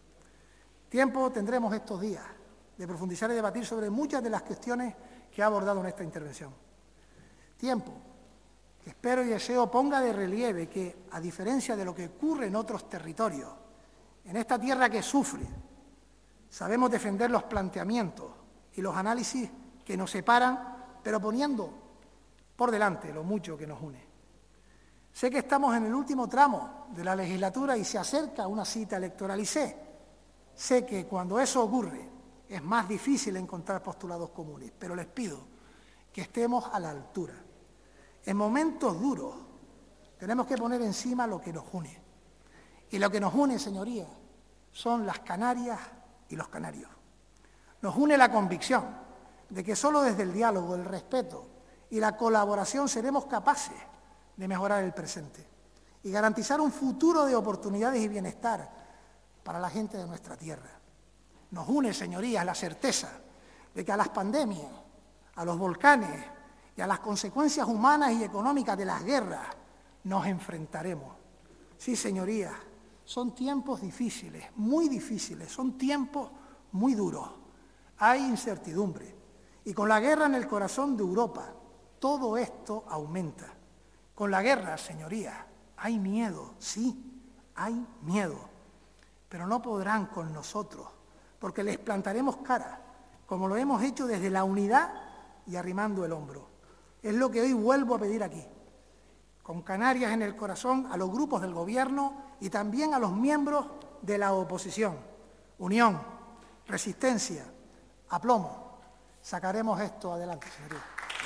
Tiempo tendremos estos días de profundizar y debatir sobre muchas de las cuestiones que ha abordado en esta intervención. Tiempo que espero y deseo ponga de relieve que, a diferencia de lo que ocurre en otros territorios, en esta tierra que sufre, sabemos defender los planteamientos y los análisis que nos separan, pero poniendo por delante lo mucho que nos une. Sé que estamos en el último tramo de la legislatura y se acerca una cita electoral y sé, sé que cuando eso ocurre es más difícil encontrar postulados comunes, pero les pido que estemos a la altura. En momentos duros tenemos que poner encima lo que nos une. Y lo que nos une, señorías, son las Canarias y los canarios. Nos une la convicción de que solo desde el diálogo, el respeto y la colaboración seremos capaces de mejorar el presente y garantizar un futuro de oportunidades y bienestar para la gente de nuestra tierra. Nos une, señorías, la certeza de que a las pandemias, a los volcanes y a las consecuencias humanas y económicas de las guerras nos enfrentaremos. Sí, señorías, son tiempos difíciles, muy difíciles, son tiempos muy duros. Hay incertidumbre y con la guerra en el corazón de Europa, todo esto aumenta. Con la guerra, señorías, hay miedo, sí, hay miedo, pero no podrán con nosotros, porque les plantaremos cara, como lo hemos hecho desde la unidad y arrimando el hombro. Es lo que hoy vuelvo a pedir aquí, con Canarias en el corazón, a los grupos del Gobierno y también a los miembros de la oposición. Unión, resistencia, aplomo. Sacaremos esto adelante, señorías.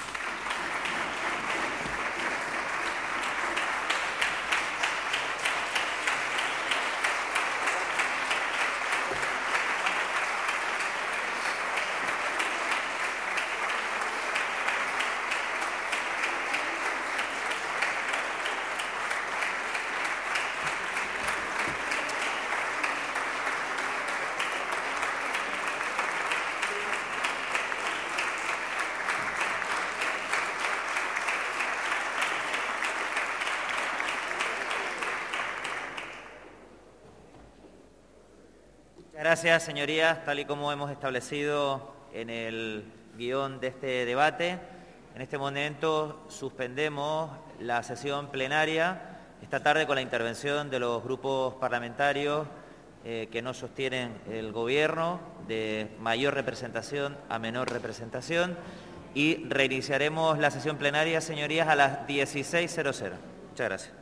Gracias, señorías. Tal y como hemos establecido en el guión de este debate, en este momento suspendemos la sesión plenaria esta tarde con la intervención de los grupos parlamentarios eh, que no sostienen el Gobierno, de mayor representación a menor representación, y reiniciaremos la sesión plenaria, señorías, a las dieciséis cero cero. Muchas gracias.